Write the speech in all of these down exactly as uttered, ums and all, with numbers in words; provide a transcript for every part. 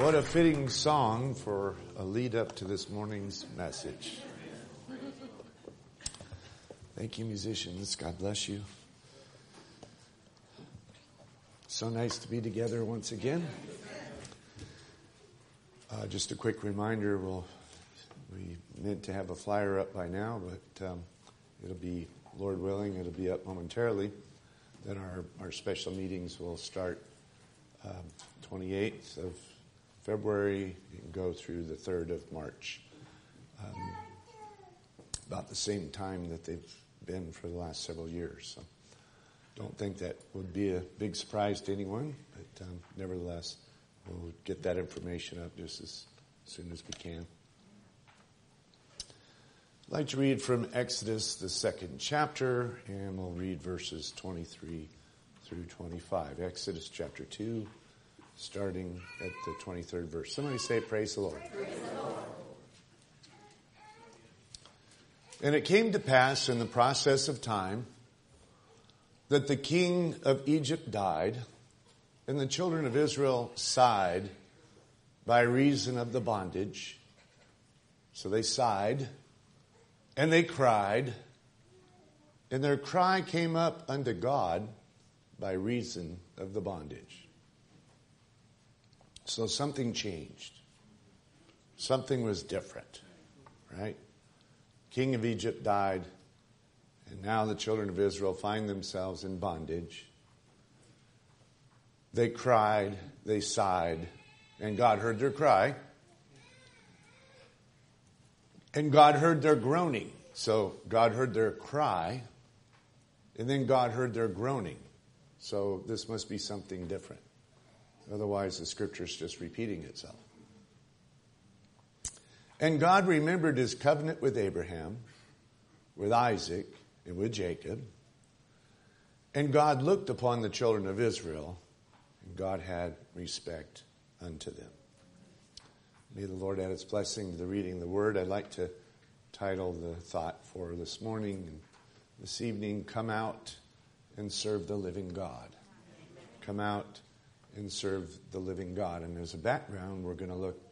What a fitting song for a lead up to this morning's message. Thank you, musicians. God bless you. So nice to be together once again. Uh, just a quick reminder, we'll, we meant to have a flyer up by now, but um, it'll be, Lord willing, it'll be up momentarily. Then our, our special meetings will start um, twenty-eighth of February and go through the third of March. Um, about the same time that they've been for the last several years. So don't think that would be a big surprise to anyone, but um, nevertheless, we'll get that information up just as soon as we can. I'd like to read from Exodus, the second chapter, and we'll read verses twenty-three through twenty-five. Exodus chapter two, starting at the twenty-third verse. Somebody say, praise the Lord. Praise the Lord. And it came to pass in the process of time that the king of Egypt died, and the children of Israel sighed by reason of the bondage. So they sighed, and they cried, and their cry came up unto God by reason of the bondage. So something changed. Something was different, right? King of Egypt died, and now the children of Israel find themselves in bondage. They cried, they sighed, and God heard their cry. And God heard their groaning. So God heard their cry, and then God heard their groaning. So this must be something different. Otherwise, the scripture's just repeating itself. And God remembered his covenant with Abraham, with Isaac, and with Jacob. And God looked upon the children of Israel, and God had respect unto them. May the Lord add his blessing to the reading of the word. I'd like to title the thought for this morning and this evening, Come Out and Serve the Living God. Come out and serve the living God. And as a background, we're going to look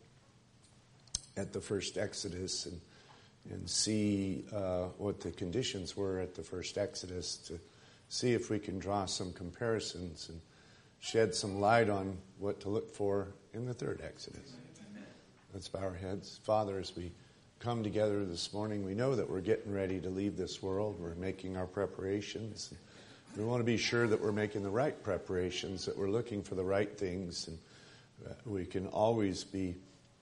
at the first Exodus and and see uh, what the conditions were at the first Exodus, to see if we can draw some comparisons and shed some light on what to look for in the third Exodus. Let's bow our heads. Father, as we come together this morning, we know that we're getting ready to leave this world. We're making our preparations. We want to be sure that we're making the right preparations, that we're looking for the right things, and we can always be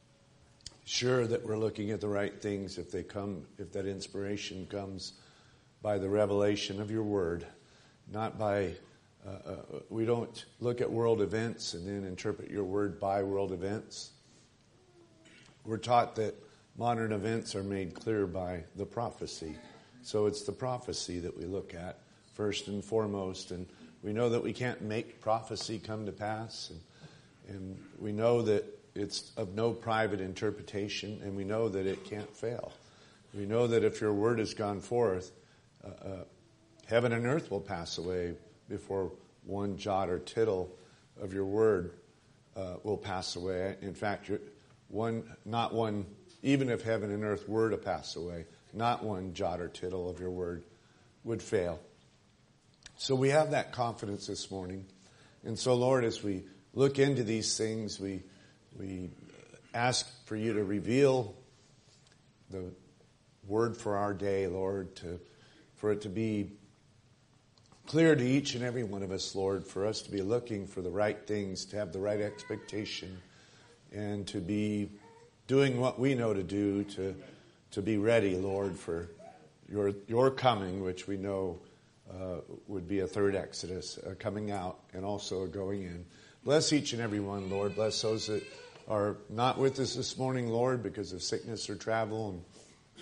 sure that we're looking at the right things if they come, if that inspiration comes by the revelation of your word, not by, uh, uh, we don't look at world events and then interpret your word by world events. We're taught that modern events are made clear by the prophecy. So it's the prophecy that we look at first and foremost. And we know that we can't make prophecy come to pass. And, and we know that it's of no private interpretation, and we know that it can't fail. We know that if your word has gone forth, uh, uh, heaven and earth will pass away before one jot or tittle of your word uh, will pass away. In fact, you're, one, not one, even if heaven and earth were to pass away, not one jot or tittle of your word would fail. So we have that confidence this morning. And so, Lord, as we look into these things, we We ask for you to reveal the word for our day, Lord, to, for it to be clear to each and every one of us, Lord, for us to be looking for the right things, to have the right expectation, and to be doing what we know to do, to to be ready, Lord, for your your coming, which we know uh, would be a third Exodus, a coming out and also a going in. Bless each and every one, Lord. Bless those that are not with us this morning, Lord, because of sickness or travel. And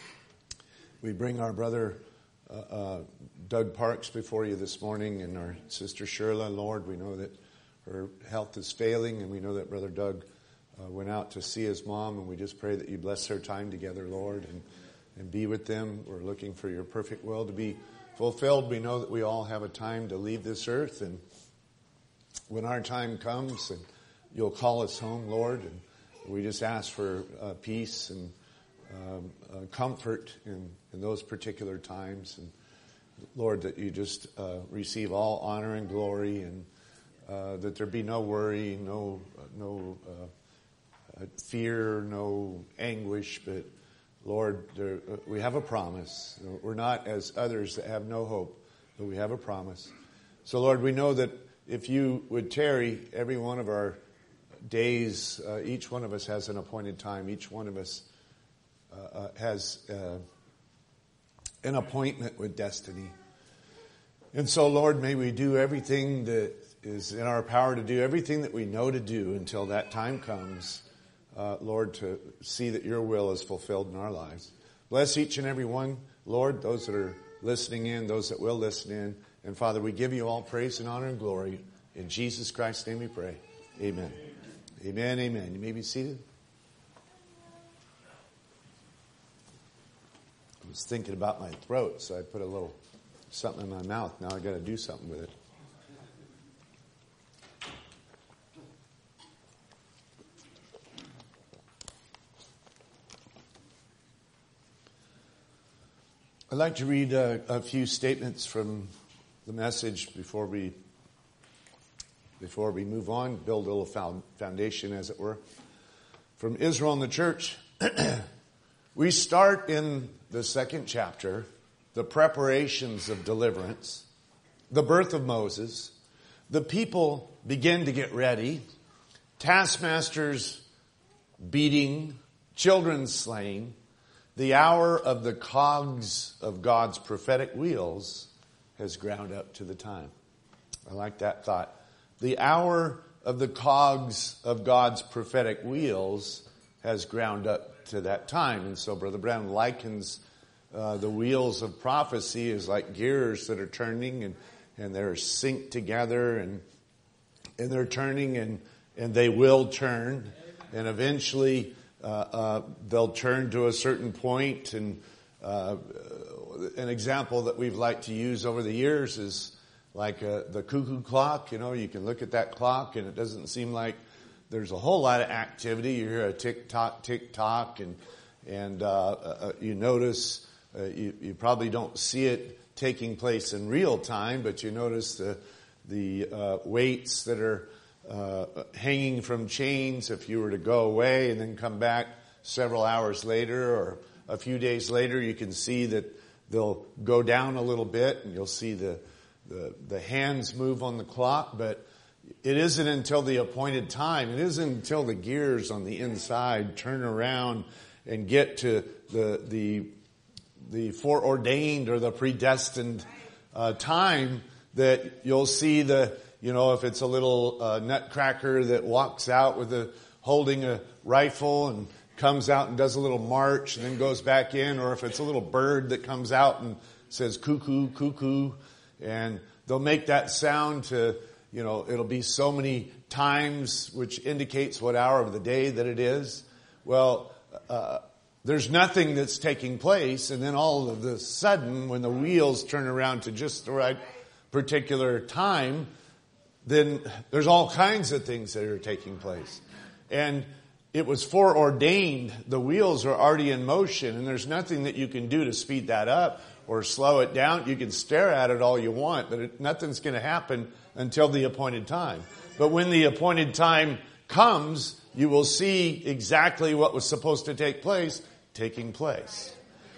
we bring our brother uh, uh, Doug Parks before you this morning, and our sister Shirla, Lord. We know that her health is failing, and we know that Brother Doug uh, went out to see his mom, and we just pray that you bless their time together, Lord, and, and be with them. We're looking for your perfect will to be fulfilled. We know that we all have a time to leave this earth, and when our time comes and you'll call us home, Lord, and we just ask for uh, peace and um, uh, comfort in, in those particular times. And Lord, that you just uh, receive all honor and glory, and uh, that there be no worry, no no uh, fear, no anguish, but Lord, there, uh, we have a promise. We're not as others that have no hope, but we have a promise. So Lord, we know that if you would tarry every one of our days, uh, each one of us has an appointed time. Each one of us uh, uh, has uh, an appointment with destiny. And so, Lord, may we do everything that is in our power to do, everything that we know to do until that time comes, uh, Lord, to see that your will is fulfilled in our lives. Bless each and every one, Lord, those that are listening in, those that will listen in. And Father, we give you all praise and honor and glory. In Jesus Christ's name we pray. Amen. Amen, amen. You may be seated. I was thinking about my throat, so I put a little something in my mouth. Now I got to do something with it. I'd like to read a, a few statements from the message before we before we move on, build a little foundation, as it were. From Israel and the Church. We start in the second chapter, the preparations of deliverance, the birth of Moses. The people begin to get ready. Taskmasters beating, children slain. The hour of the cogs of God's prophetic wheels has ground up to the time. I like that thought. The hour of the cogs of God's prophetic wheels has ground up to that time. And so Brother Brown likens uh, the wheels of prophecy as like gears that are turning, and, and they're synced together, and and they're turning, and, and they will turn. And eventually uh, uh, they'll turn to a certain point. And uh, an example that we've liked to use over the years is like uh, the cuckoo clock. You know, you can look at that clock and it doesn't seem like there's a whole lot of activity. You hear a tick-tock, tick-tock, and and uh, uh, you notice, uh, you, you probably don't see it taking place in real time, but you notice the the uh, weights that are uh, hanging from chains. If you were to go away and then come back several hours later or a few days later, you can see that they'll go down a little bit, and you'll see the the, the hands move on the clock, but it isn't until the appointed time. It isn't until the gears on the inside turn around and get to the the the foreordained or the predestined uh, time that you'll see the, you know, if it's a little uh, nutcracker that walks out with a holding a rifle and comes out and does a little march and then goes back in, or if it's a little bird that comes out and says cuckoo, cuckoo, and they'll make that sound to, you know, it'll be so many times, which indicates what hour of the day that it is. Well, uh, there's nothing that's taking place, and then all of a sudden, when the wheels turn around to just the right particular time, then there's all kinds of things that are taking place. And it was foreordained. The wheels are already in motion, and there's nothing that you can do to speed that up or slow it down. You can stare at it all you want, but it, nothing's going to happen until the appointed time. But when the appointed time comes, you will see exactly what was supposed to take place taking place.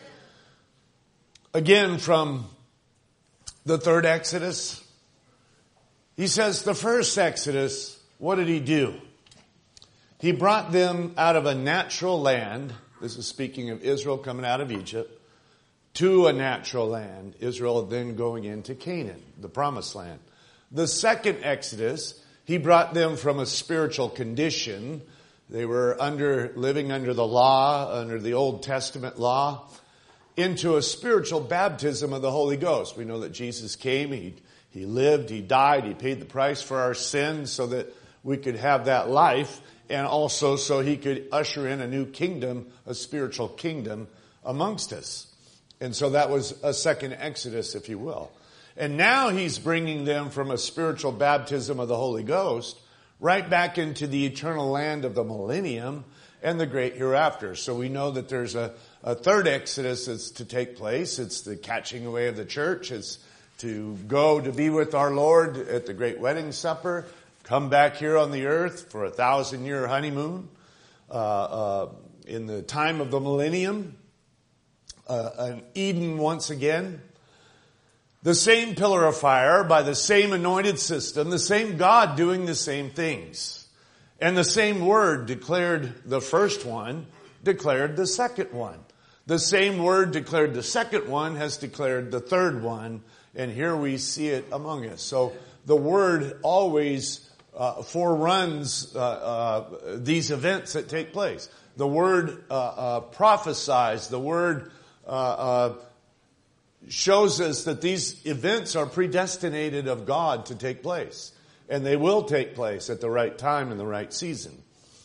Again, from the third Exodus, he says the first Exodus, what did he do? He brought them out of a natural land. This is speaking of Israel coming out of Egypt to a natural land. Israel then going into Canaan, the promised land. The second Exodus, he brought them from a spiritual condition. They were under living under the law, under the Old Testament law, into a spiritual baptism of the Holy Ghost. We know that Jesus came, he, he lived, he died, he paid the price for our sins so that we could have that life, and also so he could usher in a new kingdom, a spiritual kingdom amongst us. And so that was a second Exodus, if you will. And now he's bringing them from a spiritual baptism of the Holy Ghost right back into the eternal land of the millennium. and the great hereafter. So we know that there's a, a third Exodus that's to take place. It's the catching away of the church. It's to go to be with our Lord at the great wedding supper, come back here on the earth for a thousand year honeymoon, uh, uh, in the time of the millennium, uh, an Eden once again. The same pillar of fire by the same anointed system, the same God doing the same things. And the same word declared the first one, declared the second one. The same word declared the second one has declared the third one. And here we see it among us. So the word always uh, foreruns uh, uh, these events that take place. The word uh, uh, prophesies. The word uh, uh, shows us that these events are predestinated of God to take place. And they will take place at the right time and the right season.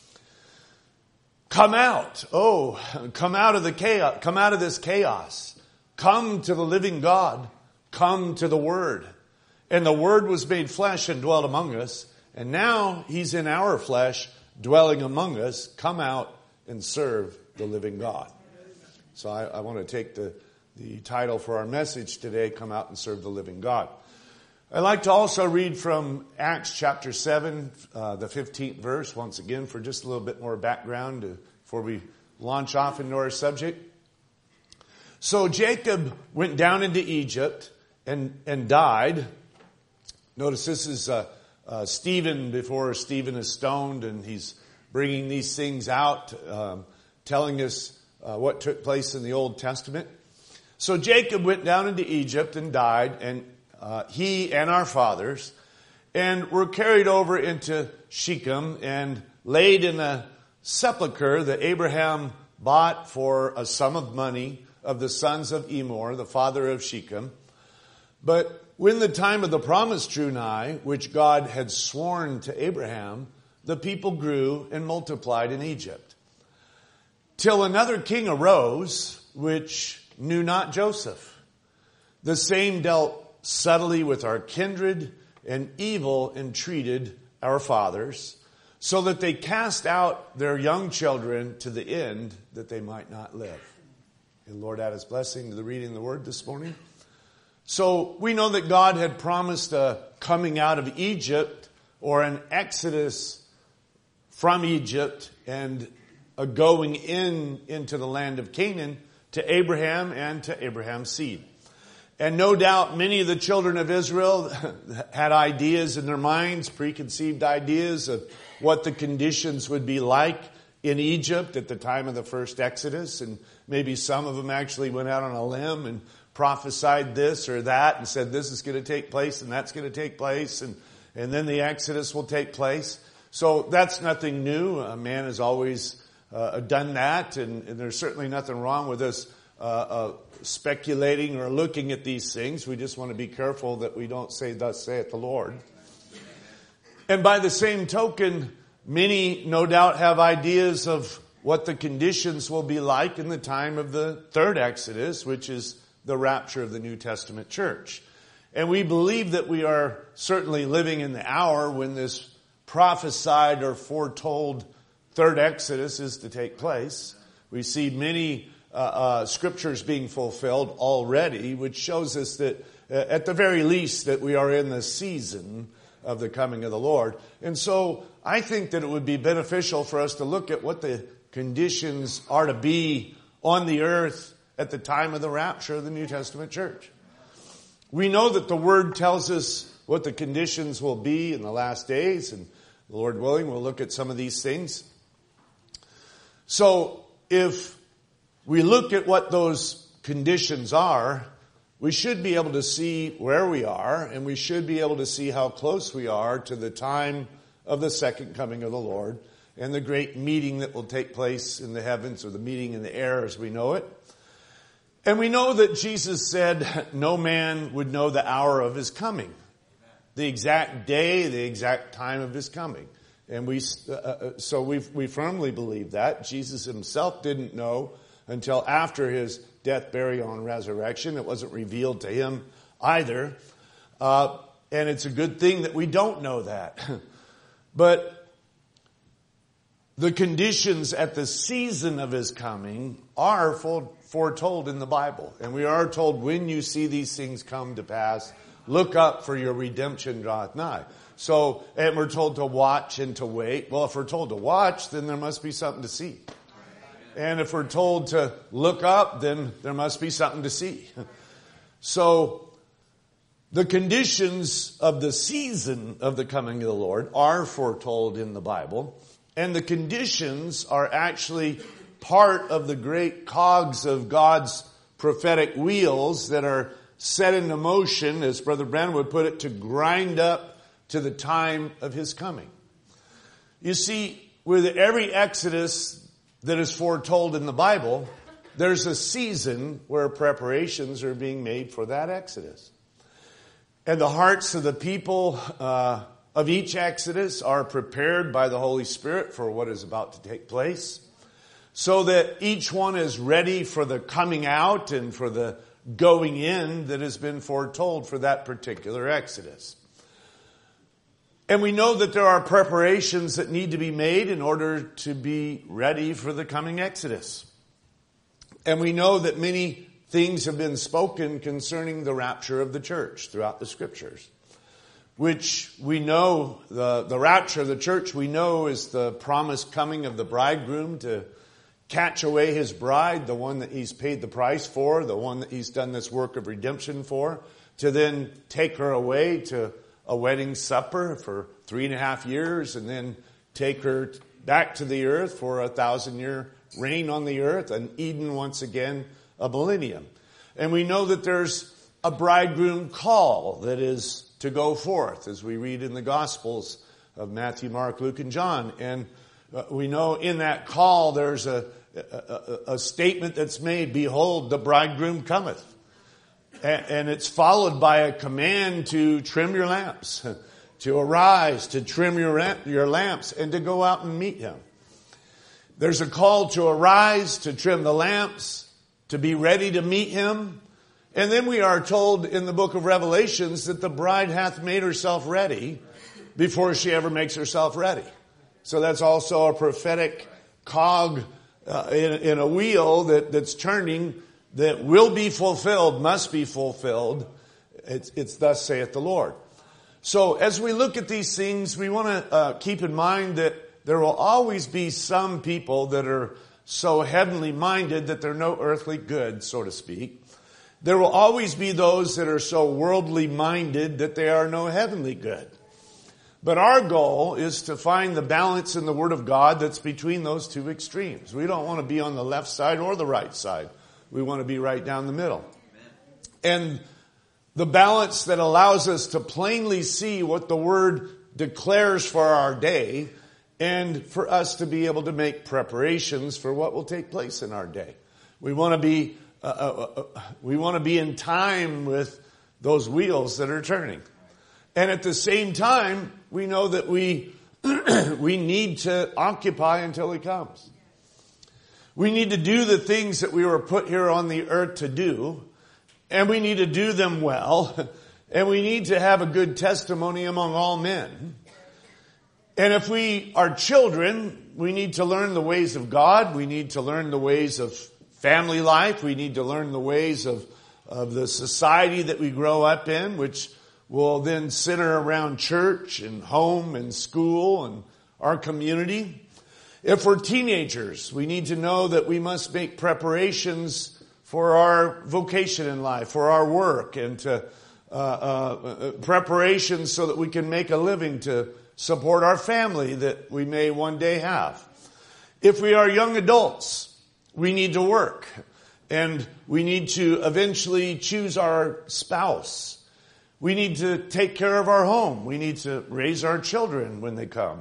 Come out. Oh, come out of the chaos. Come out of this chaos. Come to the living God. Come to the Word. And the Word was made flesh and dwelt among us. And now He's in our flesh, dwelling among us. Come out and serve the living God. So I, I want to take the, the title for our message today, Come Out and Serve the Living God. I'd like to also read from Acts chapter seven, uh, the fifteenth verse, once again, for just a little bit more background to, before we launch off into our subject. So Jacob went down into Egypt and, and died. Notice this is uh, uh, Stephen before Stephen is stoned, and he's bringing these things out, um, telling us uh, what took place in the Old Testament. So Jacob went down into Egypt and died, and Uh, he and our fathers, and were carried over into Shechem and laid in a sepulchre that Abraham bought for a sum of money of the sons of Emor, the father of Shechem. But when the time of the promise drew nigh, which God had sworn to Abraham, the people grew and multiplied in Egypt, till another king arose, which knew not Joseph. The same dealt subtly with our kindred, and evil entreated our fathers, so that they cast out their young children to the end that they might not live. And Lord, add His blessing to the reading of the Word this morning. So we know that God had promised a coming out of Egypt, or an exodus from Egypt, and a going in into the land of Canaan to Abraham and to Abraham's seed. And no doubt many of the children of Israel had ideas in their minds, preconceived ideas of what the conditions would be like in Egypt at the time of the first Exodus. And maybe some of them actually went out on a limb and prophesied this or that and said this is going to take place and that's going to take place. And, and then the Exodus will take place. So that's nothing new. A man has always uh, done that. And, and there's certainly nothing wrong with us uh, uh speculating or looking at these things. We just want to be careful that we don't say, thus saith the Lord. And by the same token, many no doubt have ideas of what the conditions will be like in the time of the third Exodus, which is the rapture of the New Testament church. And we believe that we are certainly living in the hour when this prophesied or foretold third Exodus is to take place. We see many Uh, uh, scriptures being fulfilled already, which shows us that uh, at the very least that we are in the season of the coming of the Lord. And so I think that it would be beneficial for us to look at what the conditions are to be on the earth at the time of the rapture of the New Testament church. We know that the Word tells us what the conditions will be in the last days, and Lord willing, we'll look at some of these things. So if we look at what those conditions are, we should be able to see where we are, and we should be able to see how close we are to the time of the second coming of the Lord and the great meeting that will take place in the heavens, or the meeting in the air as we know it. And we know that Jesus said no man would know the hour of His coming, the exact day, the exact time of His coming. And we, uh, so we we firmly believe that. Jesus Himself didn't know until after His death, burial, and resurrection. It wasn't revealed to Him either. Uh, and it's a good thing that we don't know that. But the conditions at the season of his coming are foretold in the Bible. And we are told, when you see these things come to pass, look up, for your redemption draweth nigh. So, and we're told to watch and to wait. Well, if we're told to watch, then there must be something to see. And if we're told to look up, then there must be something to see. So, the conditions of the season of the coming of the Lord are foretold in the Bible. And the conditions are actually part of the great cogs of God's prophetic wheels that are set into motion, as Brother Branham would put it, to grind up to the time of his coming. You see, with every Exodus that is foretold in the Bible, there's a season where preparations are being made for that Exodus. And the hearts of the people uh, of each Exodus are prepared by the Holy Spirit for what is about to take place, so that each one is ready for the coming out and for the going in that has been foretold for that particular Exodus. And we know that there are preparations that need to be made in order to be ready for the coming Exodus. And we know that many things have been spoken concerning the rapture of the church throughout the scriptures, which we know, the, the rapture of the church we know is the promised coming of the bridegroom to catch away his bride, the one that he's paid the price for, the one that he's done this work of redemption for, to then take her away to a wedding supper for three and a half years and then take her back to the earth for a thousand year reign on the earth, and Eden once again, a millennium. And we know that there's a bridegroom call that is to go forth, as we read in the Gospels of Matthew, Mark, Luke, and John. And uh, we know in that call there's a, a, a statement that's made, behold, the bridegroom cometh. And, and it's followed by a command to trim your lamps, to arise, to trim your, your lamps, and to go out and meet him. There's a call to arise, to trim the lamps, to be ready to meet him. And then we are told in the book of Revelations that the bride hath made herself ready before she ever makes herself ready. So that's also a prophetic cog uh, in, in a wheel that, that's turning, that will be fulfilled, must be fulfilled. It's, it's thus saith the Lord. So as we look at these things, we want to uh, keep in mind that there will always be some people that are so heavenly minded that they're no earthly good, so to speak. There will always be those that are so worldly minded that they are no heavenly good. But our goal is to find the balance in the Word of God that's between those two extremes. We don't want to be on the left side or the right side. We want to be right down the middle. And the balance that allows us to plainly see what the Word declares for our day, and for us to be able to make preparations for what will take place in our day. We want to be, uh, uh, uh, we want to be in time with those wheels that are turning. And at the same time, we know that we, we need to occupy until he comes. We need to do the things that we were put here on the earth to do, and we need to do them well, and we need to have a good testimony among all men. And if we are children, we need to learn the ways of God. We need to learn the ways of family life. We need to learn the ways of, of the society that we grow up in, which will then center around church and home and school and our community. If we're teenagers, we need to know that we must make preparations for our vocation in life, for our work, and to uh, uh, preparations so that we can make a living to support our family that we may one day have. If we are young adults, we need to work, and we need to eventually choose our spouse. We need to take care of our home. We need to raise our children when they come.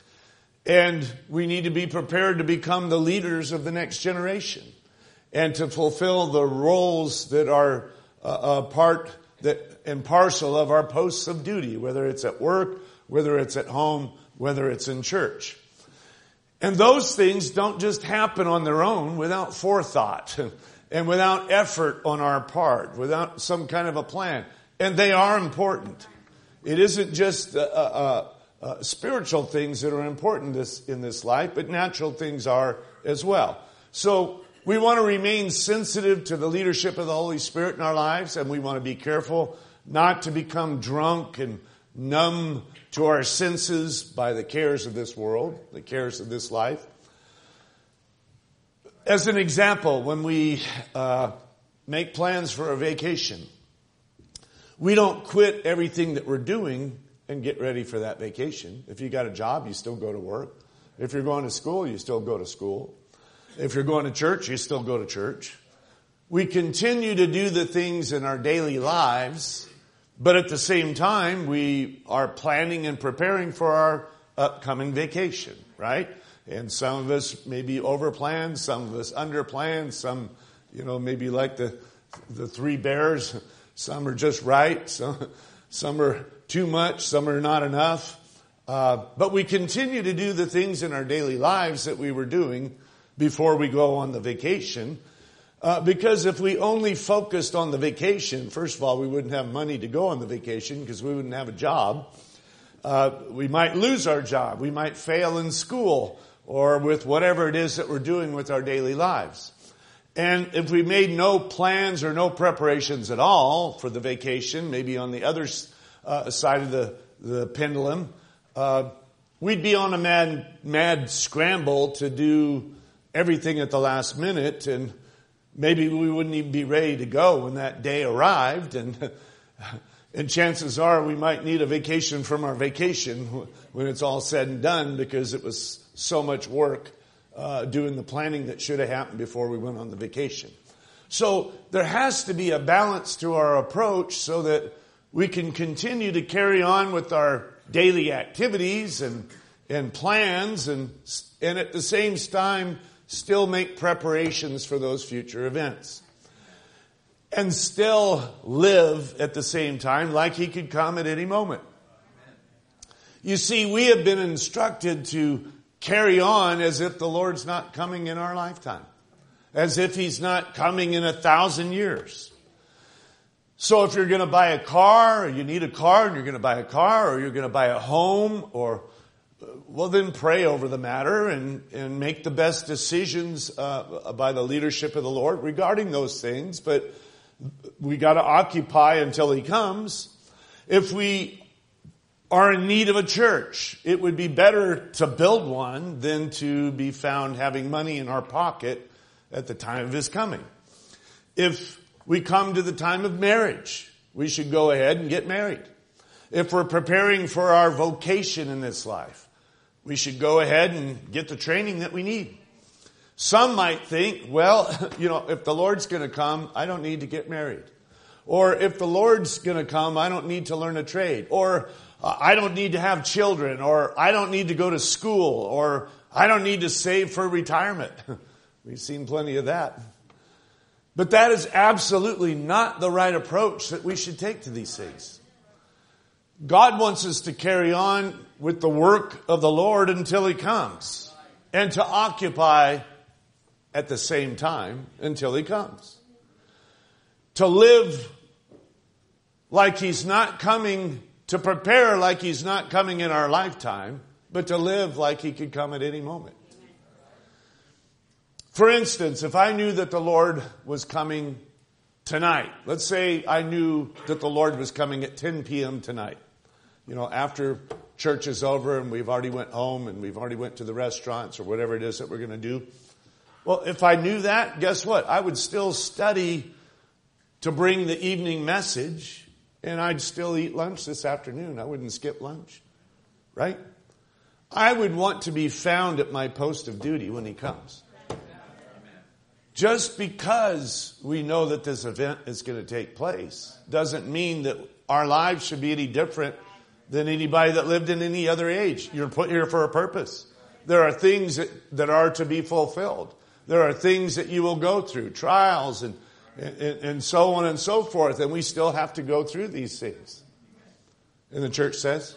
And we need to be prepared to become the leaders of the next generation and to fulfill the roles that are uh, a part that and parcel of our posts of duty, whether it's at work, whether it's at home, whether it's in church. And those things don't just happen on their own without forethought and without effort on our part, without some kind of a plan. And they are important. It isn't just a, a, uh, spiritual things that are important this, in this life, but natural things are as well. So we want to remain sensitive to the leadership of the Holy Spirit in our lives, and we want to be careful not to become drunk and numb to our senses by the cares of this world, the cares of this life. As an example, when we uh, make plans for a vacation, we don't quit everything that we're doing and get ready for that vacation. If you got a job, you still go to work. If you're going to school, you still go to school. If you're going to church, you still go to church. We continue to do the things in our daily lives, but at the same time, we are planning and preparing for our upcoming vacation, right? And some of us maybe overplanned, some of us underplanned, some, you know, maybe like the the three bears. Some are just right, some, some are too much, some are not enough. Uh, but we continue to do the things in our daily lives that we were doing before we go on the vacation. Uh, because if we only focused on the vacation, first of all, we wouldn't have money to go on the vacation because we wouldn't have a job. Uh, we might lose our job. We might fail in school or with whatever it is that we're doing with our daily lives. And if we made no plans or no preparations at all for the vacation, maybe on the other uh, side of the, the pendulum, uh, we'd be on a mad, mad scramble to do everything at the last minute, and maybe we wouldn't even be ready to go when that day arrived, and and chances are we might need a vacation from our vacation when it's all said and done, because it was so much work uh, doing the planning that should have happened before we went on the vacation. So there has to be a balance to our approach so that we can continue to carry on with our daily activities and and plans, and and at the same time still make preparations for those future events. And still live at the same time like he could come at any moment. You see, we have been instructed to carry on as if the Lord's not coming in our lifetime. As if he's not coming in a thousand years. So if you're going to buy a car, or you need a car and you're going to buy a car, or you're going to buy a home, or well, then pray over the matter and, and make the best decisions uh, by the leadership of the Lord regarding those things. But we got to occupy until he comes. If we are in need of a church, it would be better to build one than to be found having money in our pocket at the time of his coming. If we come to the time of marriage, we should go ahead and get married. If we're preparing for our vocation in this life, we should go ahead and get the training that we need. Some might think, well, you know, if the Lord's going to come, I don't need to get married. Or if the Lord's going to come, I don't need to learn a trade. Or uh, I don't need to have children. Or I don't need to go to school. Or I don't need to save for retirement. We've seen plenty of that. But that is absolutely not the right approach that we should take to these things. God wants us to carry on with the work of the Lord until he comes, and to occupy at the same time until he comes. To live like he's not coming, to prepare like he's not coming in our lifetime, but to live like he could come at any moment. For instance, if I knew that the Lord was coming tonight, let's say I knew that the Lord was coming at ten p.m. tonight. You know, after church is over and we've already went home and we've already went to the restaurants or whatever it is that we're going to do. Well, if I knew that, guess what? I would still study to bring the evening message, and I'd still eat lunch this afternoon. I wouldn't skip lunch, right? I would want to be found at my post of duty when he comes. Just because we know that this event is going to take place doesn't mean that our lives should be any different than anybody that lived in any other age. You're put here for a purpose. There are things that, that are to be fulfilled. There are things that you will go through, trials and, and, and so on and so forth. And we still have to go through these things. And the church says?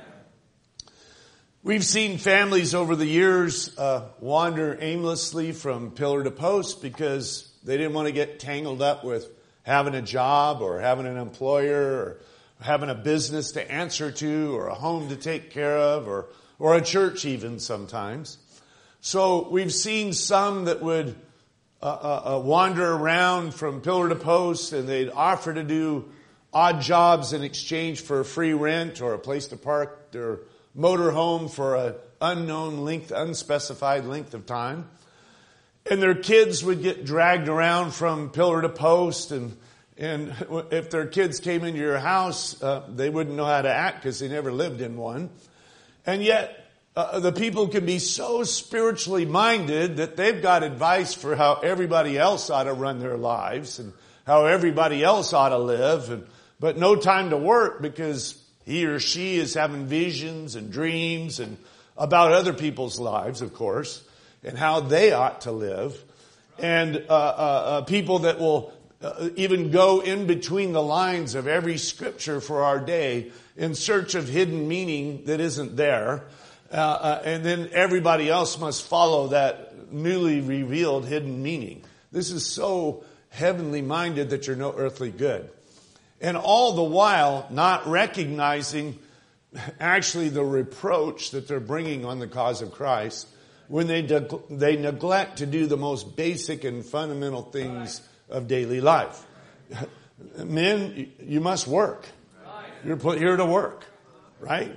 We've seen families over the years uh, wander aimlessly from pillar to post because they didn't want to get tangled up with having a job or having an employer or having a business to answer to, or a home to take care of, or, or a church even sometimes. So we've seen some that would uh, uh, uh, wander around from pillar to post, and they'd offer to do odd jobs in exchange for free rent or a place to park their motor home for an unknown length, unspecified length of time. And their kids would get dragged around from pillar to post, and and if their kids came into your house, uh, they wouldn't know how to act because they never lived in one. And yet, uh, the people can be so spiritually minded that they've got advice for how everybody else ought to run their lives and how everybody else ought to live, and but no time to work because he or she is having visions and dreams and about other people's lives, of course, and how they ought to live. And uh, uh, uh, people that will uh, even go in between the lines of every scripture for our day in search of hidden meaning that isn't there. Uh, uh, and then everybody else must follow that newly revealed hidden meaning. This is so heavenly minded that you're no earthly good. And all the while not recognizing actually the reproach that they're bringing on the cause of Christ when they de- they neglect to do the most basic and fundamental things of daily life. Men, you must work. You're put here to work, right?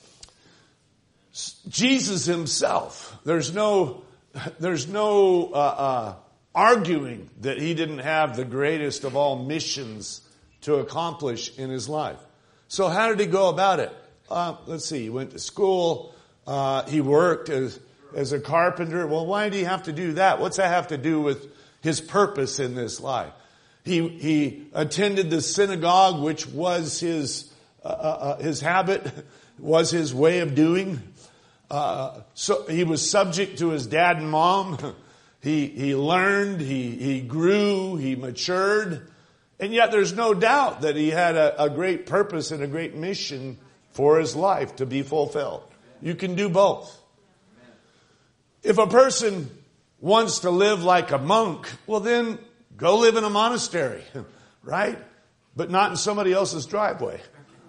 Jesus himself, there's no, there's no uh, uh, arguing that he didn't have the greatest of all missions to accomplish in his life. So how did he go about it? Uh, let's see, he went to school, uh, he worked as, as a carpenter. Well, why did he have to do that? What's that have to do with his purpose in this life? He, he attended the synagogue, which was his, uh, uh, his habit, was his way of doing. Uh, so he was subject to his dad and mom. He, he learned, he, he grew, he matured. And yet there's no doubt that he had a, a great purpose and a great mission for his life to be fulfilled. You can do both. If a person wants to live like a monk, well then go live in a monastery, right? But not in somebody else's driveway.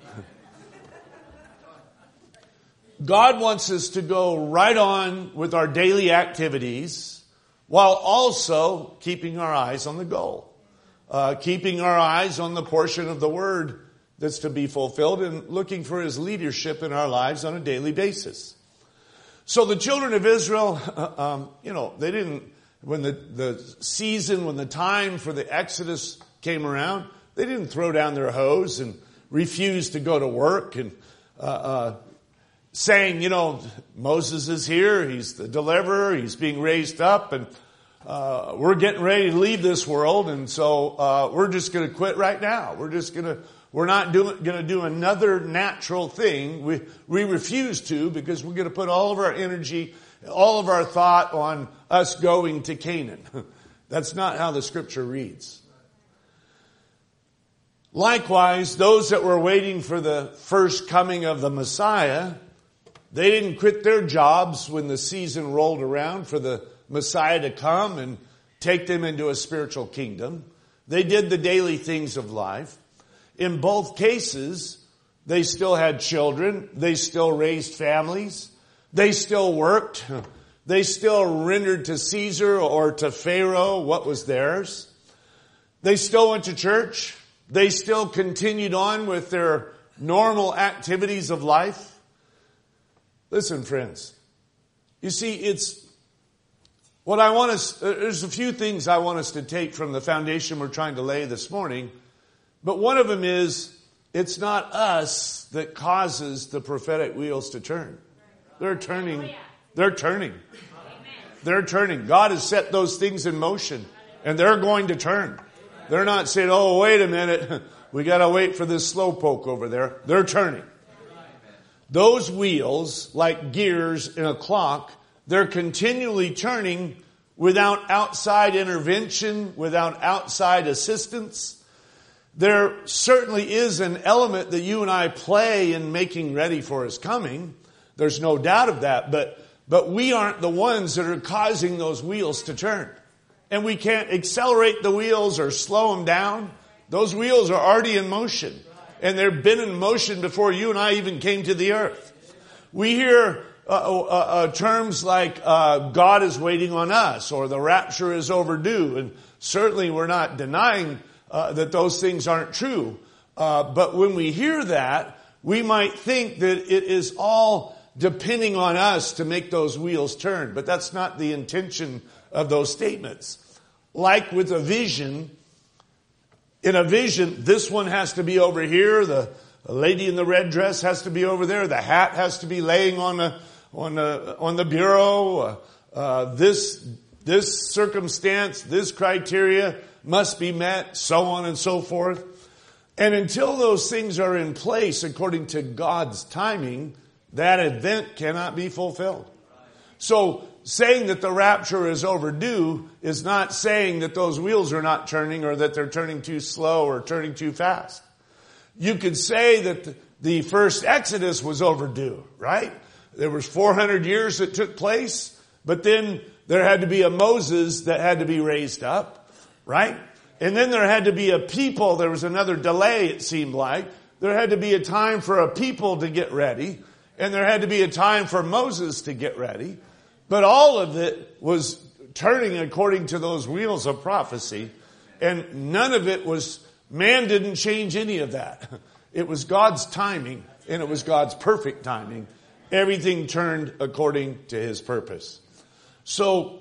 God wants us to go right on with our daily activities while also keeping our eyes on the goal. Uh, keeping our eyes on the portion of the word that's to be fulfilled and looking for his leadership in our lives on a daily basis. So the children of Israel, uh, um, you know, they didn't, when the, the season, when the time for the Exodus came around, they didn't throw down their hose and refuse to go to work and uh, uh, saying, you know, Moses is here, he's the deliverer, he's being raised up, and Uh, we're getting ready to leave this world, and so uh, we're just going to quit right now. We're just going to, we're not doing, going to do another natural thing. We we refuse to because we're going to put all of our energy, all of our thought on us going to Canaan. That's not how the scripture reads. Likewise, those that were waiting for the first coming of the Messiah, they didn't quit their jobs when the season rolled around for the Messiah to come and take them into a spiritual kingdom. They did the daily things of life. In both cases, they still had children. They still raised families. They still worked. They still rendered to Caesar or to Pharaoh what was theirs. They still went to church. They still continued on with their normal activities of life. Listen, friends. You see, it's What I want us, there's a few things I want us to take from the foundation we're trying to lay this morning. But one of them is, it's not us that causes the prophetic wheels to turn. They're turning. They're turning. They're turning. God has set those things in motion, and they're going to turn. They're not saying, oh, wait a minute, we got to wait for this slow poke over there. They're turning. Those wheels, like gears in a clock, they're continually turning without outside intervention, without outside assistance. There certainly is an element that you and I play in making ready for his coming. There's no doubt of that. But, but we aren't the ones that are causing those wheels to turn. And we can't accelerate the wheels or slow them down. Those wheels are already in motion. And they've been in motion before you and I even came to the earth. We hear uh, uh, uh, terms like uh, God is waiting on us, or the rapture is overdue. And certainly we're not denying uh, that those things aren't true. Uh, but when we hear that, we might think that it is all depending on us to make those wheels turn. But that's not the intention of those statements. Like with a vision, in a vision, this one has to be over here. The lady in the red dress has to be over there. The hat has to be laying on the on the on the bureau. Uh, uh, this this circumstance, this criteria must be met, so on and so forth. And until those things are in place according to God's timing, that event cannot be fulfilled. So saying that the rapture is overdue is not saying that those wheels are not turning, or that they're turning too slow or turning too fast. You could say that the first Exodus was overdue, right? There was four hundred years that took place, but then there had to be a Moses that had to be raised up, right? And then there had to be a people. There was another delay, it seemed like. There had to be a time for a people to get ready, and there had to be a time for Moses to get ready. But all of it was turning according to those wheels of prophecy, and none of it was, man didn't change any of that. It was God's timing, and it was God's perfect timing. Everything turned according to his purpose. So,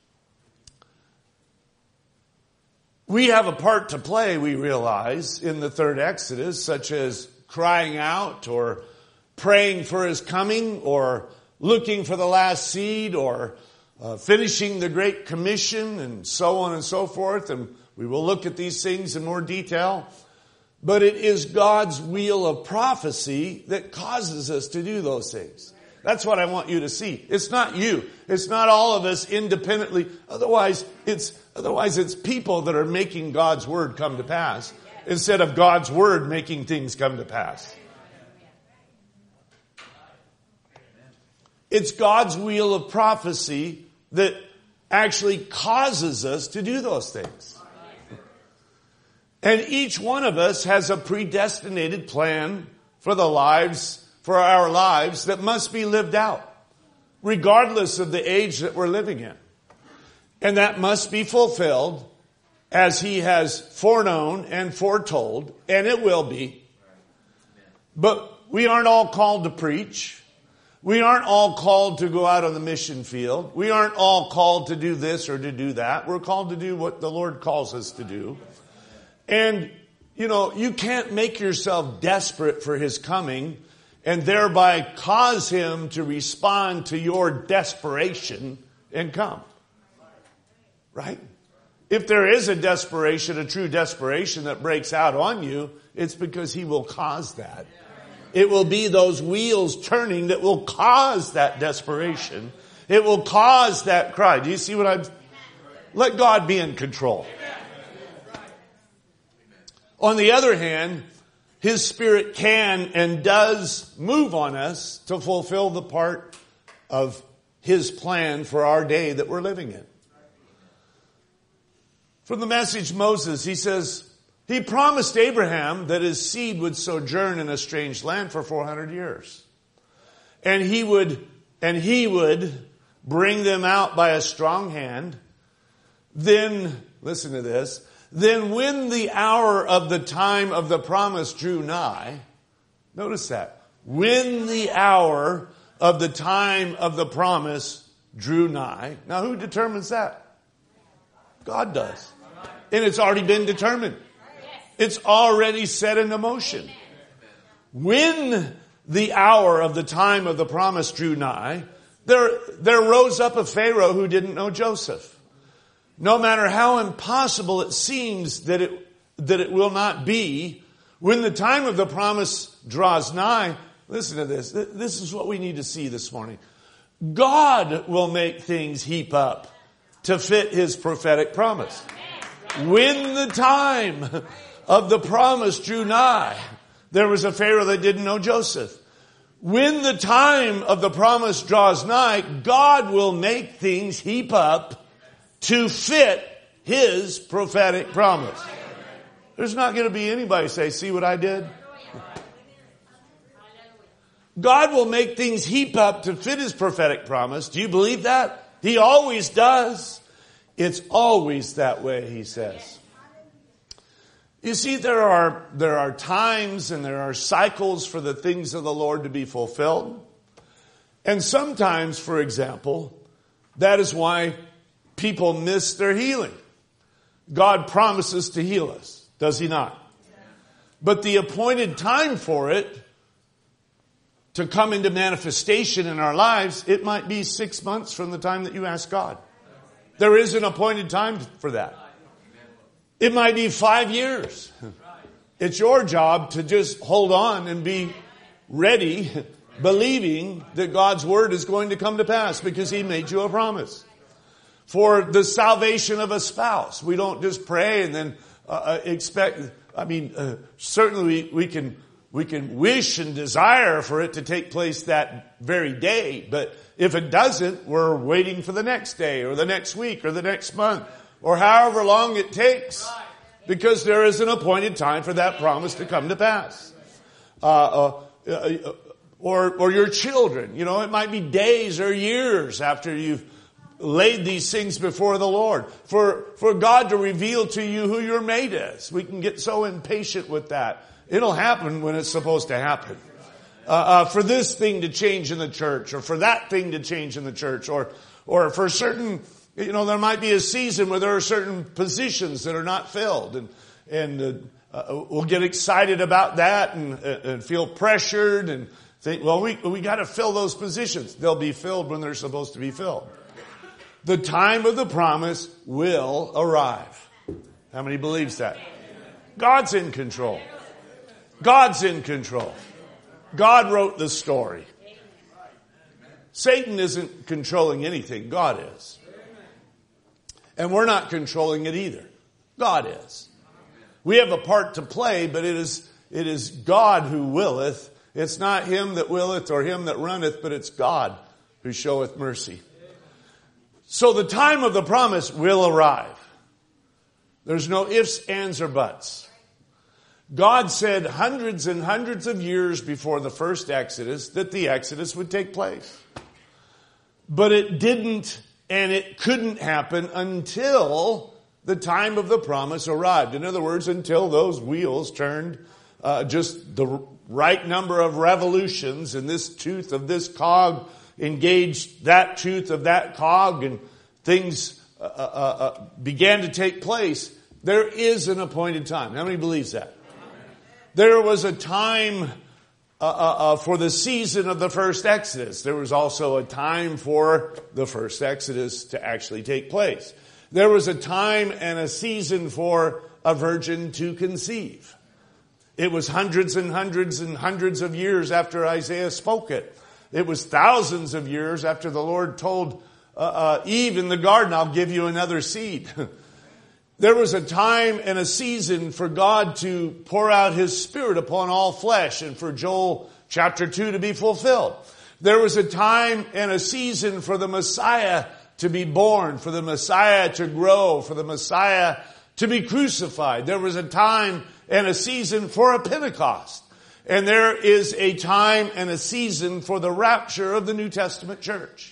we have a part to play, we realize, in the third Exodus, such as crying out, or praying for his coming, or looking for the last seed, or uh, finishing the Great Commission, and so on and so forth. And we will look at these things in more detail. But it is God's wheel of prophecy that causes us to do those things. That's what I want you to see. It's not you. It's not all of us independently. Otherwise, it's otherwise it's people that are making God's word come to pass, instead of God's word making things come to pass. It's God's wheel of prophecy that actually causes us to do those things. And each one of us has a predestinated plan for the lives, for our lives, that must be lived out, regardless of the age that we're living in. And that must be fulfilled as he has foreknown and foretold, and it will be. But we aren't all called to preach. We aren't all called to go out on the mission field. We aren't all called to do this or to do that. We're called to do what the Lord calls us to do. And, you know, you can't make yourself desperate for his coming and thereby cause him to respond to your desperation and come. Right? If there is a desperation, a true desperation that breaks out on you, it's because he will cause that. It will be those wheels turning that will cause that desperation. It will cause that cry. Do you see what I'm... Let God be in control. On the other hand, his Spirit can and does move on us to fulfill the part of his plan for our day that we're living in. From the message Moses, he says, he promised Abraham that his seed would sojourn in a strange land for four hundred years. And he would, and he would bring them out by a strong hand. Then, listen to this, then when the hour of the time of the promise drew nigh, notice that, when the hour of the time of the promise drew nigh. Now who determines that? God does. And it's already been determined. It's already set into motion. When the hour of the time of the promise drew nigh, there, there rose up a Pharaoh who didn't know Joseph. No matter how impossible it seems that it, that it will not be, when the time of the promise draws nigh, listen to this. This is what we need to see this morning. God will make things heap up to fit his prophetic promise. When the time of the promise drew nigh, there was a Pharaoh that didn't know Joseph. When the time of the promise draws nigh, God will make things heap up to fit his prophetic promise. There's not going to be anybody say, see what I did? God will make things heap up to fit his prophetic promise. Do you believe that? He always does. It's always that way, he says. You see, there are, there are times and there are cycles for the things of the Lord to be fulfilled. And sometimes, for example, that is why people miss their healing. God promises to heal us, does he not? But the appointed time for it to come into manifestation in our lives, it might be six months from the time that you ask God. There is an appointed time for that. It might be five years. It's your job to just hold on and be ready, believing that God's word is going to come to pass because he made you a promise. For the salvation of a spouse, we don't just pray and then uh, expect, I mean, uh, certainly we, we can We can wish and desire for it to take place that very day. But if it doesn't, we're waiting for the next day or the next week or the next month or however long it takes. Because there is an appointed time for that promise to come to pass. Uh, uh, uh, or, or your children. You know, it might be days or years after you've laid these things before the Lord. For, for God to reveal to you who your mate is. We can get so impatient with that. It'll happen when it's supposed to happen. Uh, uh, for this thing to change in the church, or for that thing to change in the church, or, or for certain, you know, there might be a season where there are certain positions that are not filled, and, and, uh, uh, we'll get excited about that and, uh, and feel pressured and think, well, we, we gotta fill those positions. They'll be filled when they're supposed to be filled. The time of the promise will arrive. How many believes that? God's in control. God's in control. God wrote the story. Satan isn't controlling anything. God is. And we're not controlling it either. God is. We have a part to play, but it is, it is God who willeth. It's not him that willeth or him that runneth, but it's God who showeth mercy. So the time of the promise will arrive. There's no ifs, ands, or buts. God said hundreds and hundreds of years before the first Exodus that the Exodus would take place. But it didn't and it couldn't happen until the time of the promise arrived. In other words, until those wheels turned uh, just the right number of revolutions and this tooth of this cog engaged that tooth of that cog and things uh, uh, uh, began to take place. There is an appointed time. How many believes that? There was a time uh, uh, uh, for the season of the first Exodus. There was also a time for the first Exodus to actually take place. There was a time and a season for a virgin to conceive. It was hundreds and hundreds and hundreds of years after Isaiah spoke it. It was thousands of years after the Lord told uh, uh, Eve in the garden, I'll give you another seed. There was a time and a season for God to pour out his Spirit upon all flesh and for Joel chapter two to be fulfilled. There was a time and a season for the Messiah to be born, for the Messiah to grow, for the Messiah to be crucified. There was a time and a season for a Pentecost. And there is a time and a season for the rapture of the New Testament church.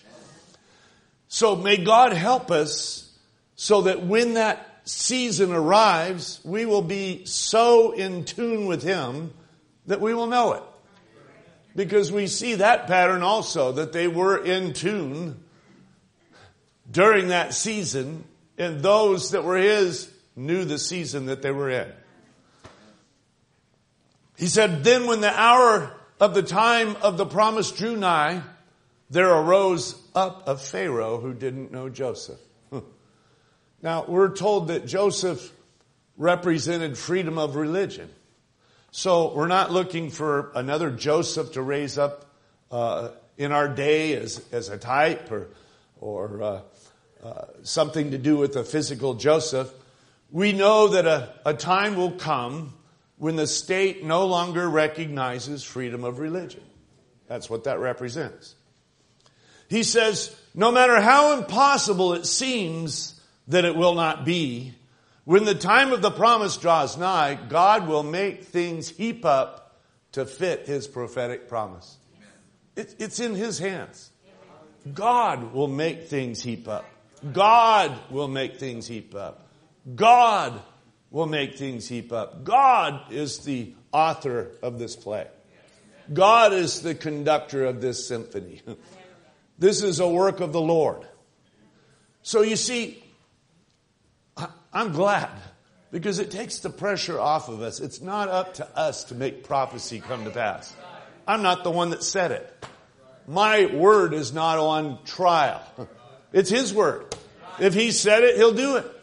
So may God help us so that when that season arrives, we will be so in tune with him that we will know it. Because we see that pattern also, that they were in tune during that season, and those that were his knew the season that they were in. He said, then when the hour of the time of the promise drew nigh, there arose up a Pharaoh who didn't know Joseph. Now, we're told that Joseph represented freedom of religion. So we're not looking for another Joseph to raise up uh, in our day as, as a type or, or uh, uh, something to do with a physical Joseph. We know that a, a time will come when the state no longer recognizes freedom of religion. That's what that represents. He says, no matter how impossible it seems that it will not be, when the time of the promise draws nigh, God will make things heap up to fit his prophetic promise. It, it's in His hands. God will make things heap up. God will make things heap up. God will make things heap up. God is the author of this play. God is the conductor of this symphony. This is a work of the Lord. So you see, I'm glad because it takes the pressure off of us. It's not up to us to make prophecy come to pass. I'm not the one that said it. My word is not on trial. It's His word. If He said it, He'll do it.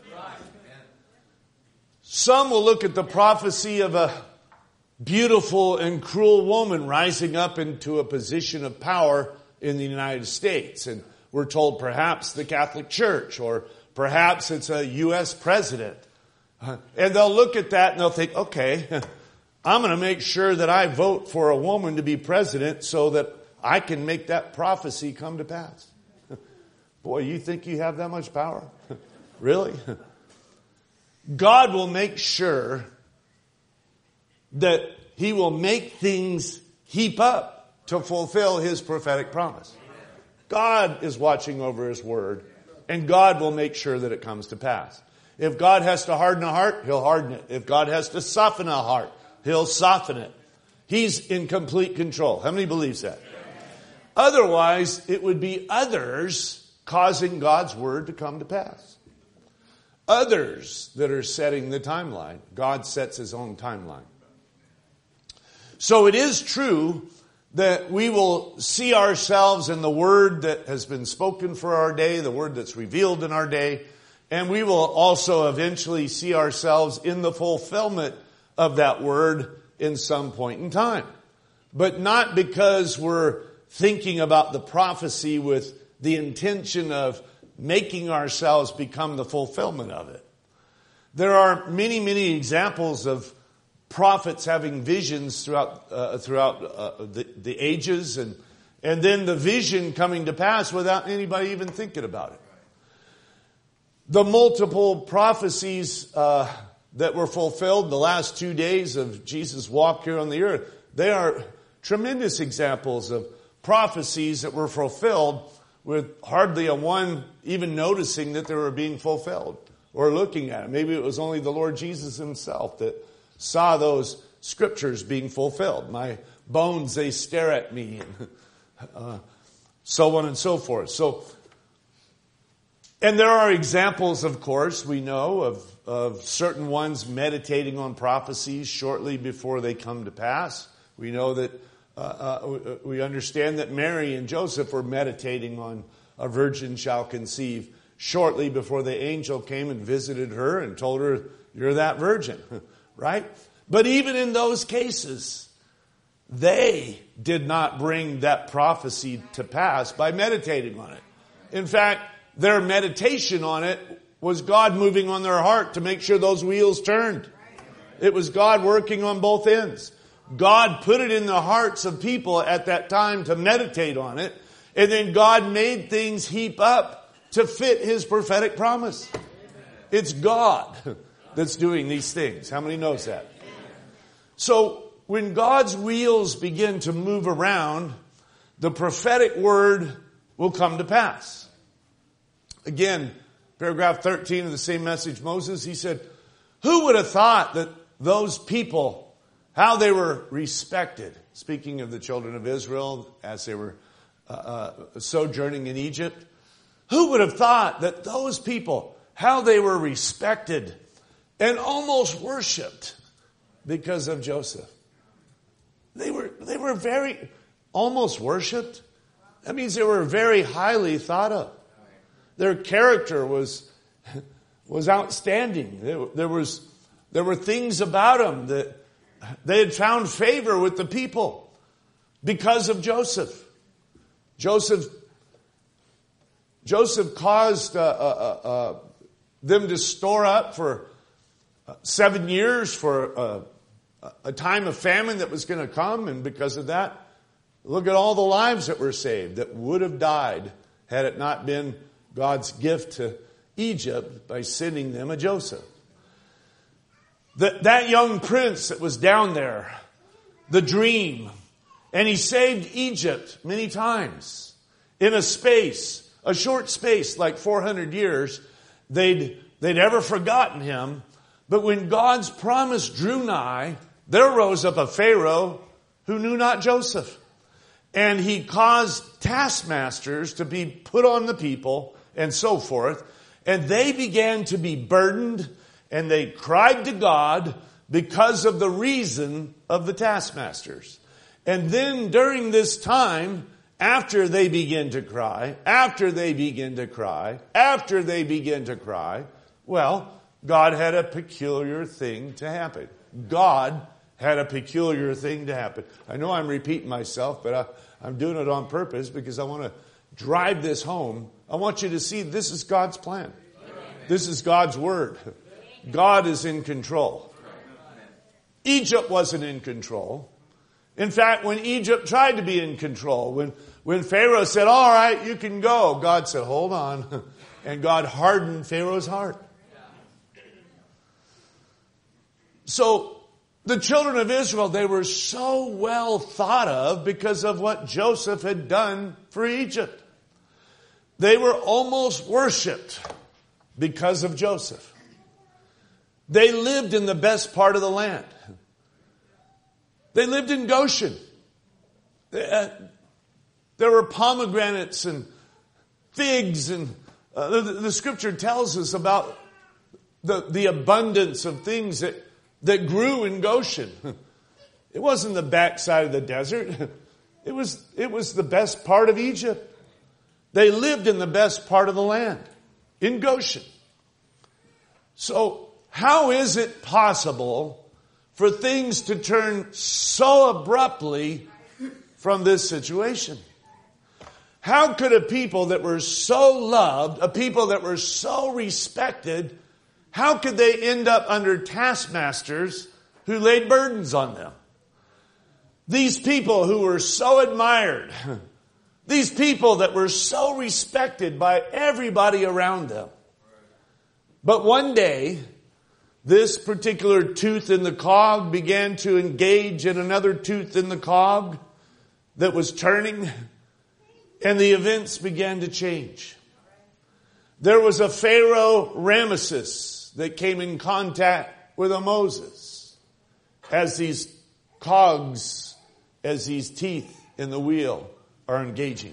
Some will look at the prophecy of a beautiful and cruel woman rising up into a position of power in the United States. And we're told perhaps the Catholic Church, or perhaps it's a U S president. And they'll look at that and they'll think, okay, I'm going to make sure that I vote for a woman to be president so that I can make that prophecy come to pass. Boy, you think you have that much power? Really? God will make sure that He will make things heap up to fulfill His prophetic promise. God is watching over His word, and God will make sure that it comes to pass. If God has to harden a heart, He'll harden it. If God has to soften a heart, He'll soften it. He's in complete control. How many believes that? Otherwise, it would be others causing God's word to come to pass. Others that are setting the timeline. God sets His own timeline. So it is true that we will see ourselves in the word that has been spoken for our day, the word that's revealed in our day, and we will also eventually see ourselves in the fulfillment of that word in some point in time. But not because we're thinking about the prophecy with the intention of making ourselves become the fulfillment of it. There are many, many examples of prophets having visions throughout uh, throughout uh, the, the ages, and and then the vision coming to pass without anybody even thinking about it. The multiple prophecies uh, that were fulfilled the last two days of Jesus' walk here on the earth, they are tremendous examples of prophecies that were fulfilled with hardly a one even noticing that they were being fulfilled or looking at it. Maybe it was only the Lord Jesus Himself that saw those scriptures being fulfilled. My bones, they stare at me, and uh, so on and so forth. So, and there are examples, of course, we know of, of certain ones meditating on prophecies shortly before they come to pass. We know that uh, uh, we understand that Mary and Joseph were meditating on a virgin shall conceive shortly before the angel came and visited her and told her, you're that virgin, right? But even in those cases, they did not bring that prophecy to pass by meditating on it. In fact, their meditation on it was God moving on their heart to make sure those wheels turned. It was God working on both ends. God put it in the hearts of people at that time to meditate on it. And then God made things heap up to fit His prophetic promise. It's God that's doing these things. How many knows that? So when God's wheels begin to move around, the prophetic word will come to pass. Again, paragraph thirteen of the same message, Moses, he said, who would have thought that those people, how they were respected, speaking of the children of Israel as they were uh, uh, sojourning in Egypt, who would have thought that those people, how they were respected and almost worshipped because of Joseph? They were, they were very, almost worshipped. That means they were very highly thought of. Their character was, was outstanding. There, there was, there were things about them that they had found favor with the people because of Joseph. Joseph, Joseph caused uh, uh, uh, them to store up for seven years for uh, a time of famine that was going to come. And because of that, look at all the lives that were saved that would have died had it not been God's gift to Egypt by sending them a Joseph. That, that young prince that was down there, the dream, And he saved Egypt many times. In a space, a short space, like four hundred years, they'd, they'd ever forgotten him. But when God's promise drew nigh, there rose up a Pharaoh who knew not Joseph. And he caused taskmasters to be put on the people and so forth. And they began to be burdened and they cried to God because of the reason of the taskmasters. And then during this time, after they begin to cry, after they begin to cry, after they begin to cry, well, God had a peculiar thing to happen. God had a peculiar thing to happen. I know I'm repeating myself, but I, I'm doing it on purpose because I want to drive this home. I want you to see this is God's plan. This is God's word. God is in control. Egypt wasn't in control. In fact, when Egypt tried to be in control, when, when Pharaoh said, all right, you can go, God said, hold on. And God hardened Pharaoh's heart. So, the children of Israel, they were so well thought of because of what Joseph had done for Egypt. They were almost worshipped because of Joseph. They lived in the best part of the land. They lived in Goshen. There were pomegranates and figs, and uh, the, the scripture tells us about the, the abundance of things that that grew in Goshen. It wasn't the backside of the desert. It was, it was the best part of Egypt. They lived in the best part of the land, in Goshen. So how is it possible for things to turn so abruptly from this situation? How could a people that were so loved, a people that were so respected, how could they end up under taskmasters who laid burdens on them? These people who were so admired, these people that were so respected by everybody around them. But one day, this particular tooth in the cog began to engage in another tooth in the cog that was turning, and the events began to change. There was a Pharaoh Ramesses that came in contact with a Moses as these cogs, as these teeth in the wheel are engaging.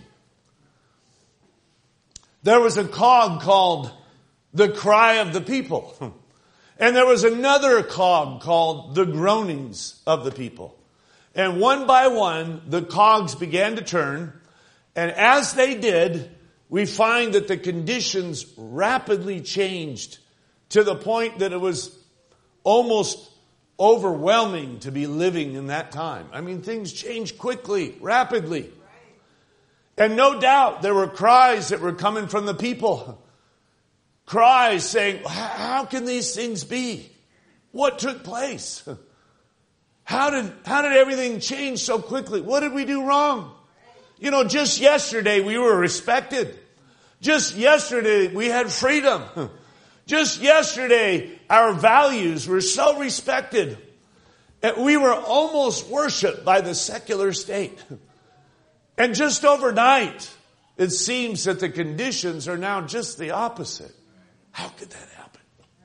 There was a cog called the cry of the people. And there was another cog called the groanings of the people. And one by one, the cogs began to turn. And as they did, we find that the conditions rapidly changed to the point that it was almost overwhelming to be living in that time. I mean, things changed quickly, rapidly. And no doubt there were cries that were coming from the people. Cries saying, how can these things be? What took place? How did, how did everything change so quickly? What did we do wrong? You know, just yesterday we were respected. Just yesterday we had freedom. Just yesterday our values were so respected. And we were almost worshipped by the secular state. And just overnight, it seems that the conditions are now just the opposite. How could that happen?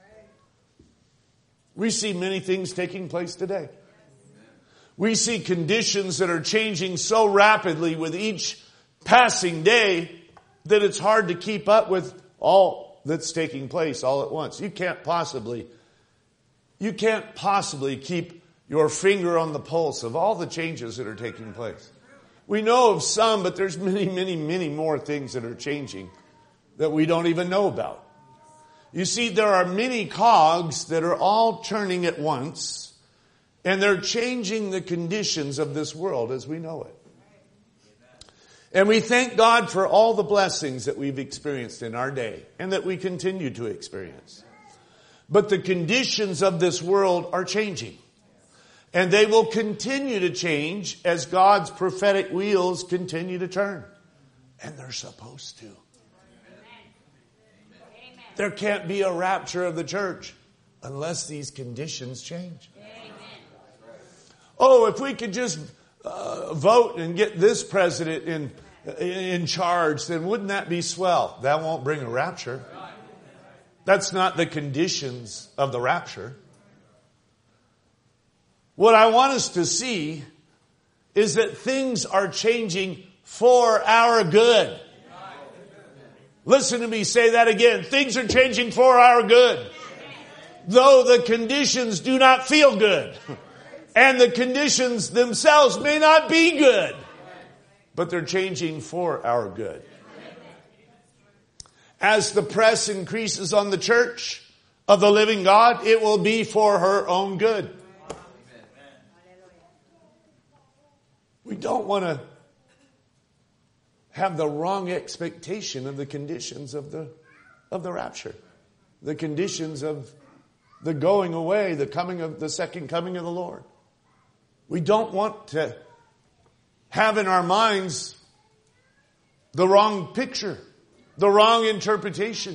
We see many things taking place today. We see conditions that are changing so rapidly with each passing day that it's hard to keep up with all that's taking place all at once. You can't possibly, you can't possibly keep your finger on the pulse of all the changes that are taking place. We know of some, but there's many, many, many more things that are changing that we don't even know about. You see, there are many cogs that are all turning at once, and they're changing the conditions of this world as we know it. And we thank God for all the blessings that we've experienced in our day and that we continue to experience. But the conditions of this world are changing. And they will continue to change as God's prophetic wheels continue to turn. And they're supposed to. There can't be a rapture of the church unless these conditions change. Oh, if we could just uh, vote and get this president in, in charge, then wouldn't that be swell? That won't bring a rapture. That's not the conditions of the rapture. What I want us to see is that things are changing for our good. Listen to me say that again. Things are changing for our good. Though the conditions do not feel good. And the conditions themselves may not be good. But they're changing for our good. As the press increases on the church of the living God, it will be for her own good. We don't want to have the wrong expectation of the conditions of the of the rapture. The conditions of the going away, the coming of the second coming of the Lord. We don't want to have in our minds the wrong picture, the wrong interpretation.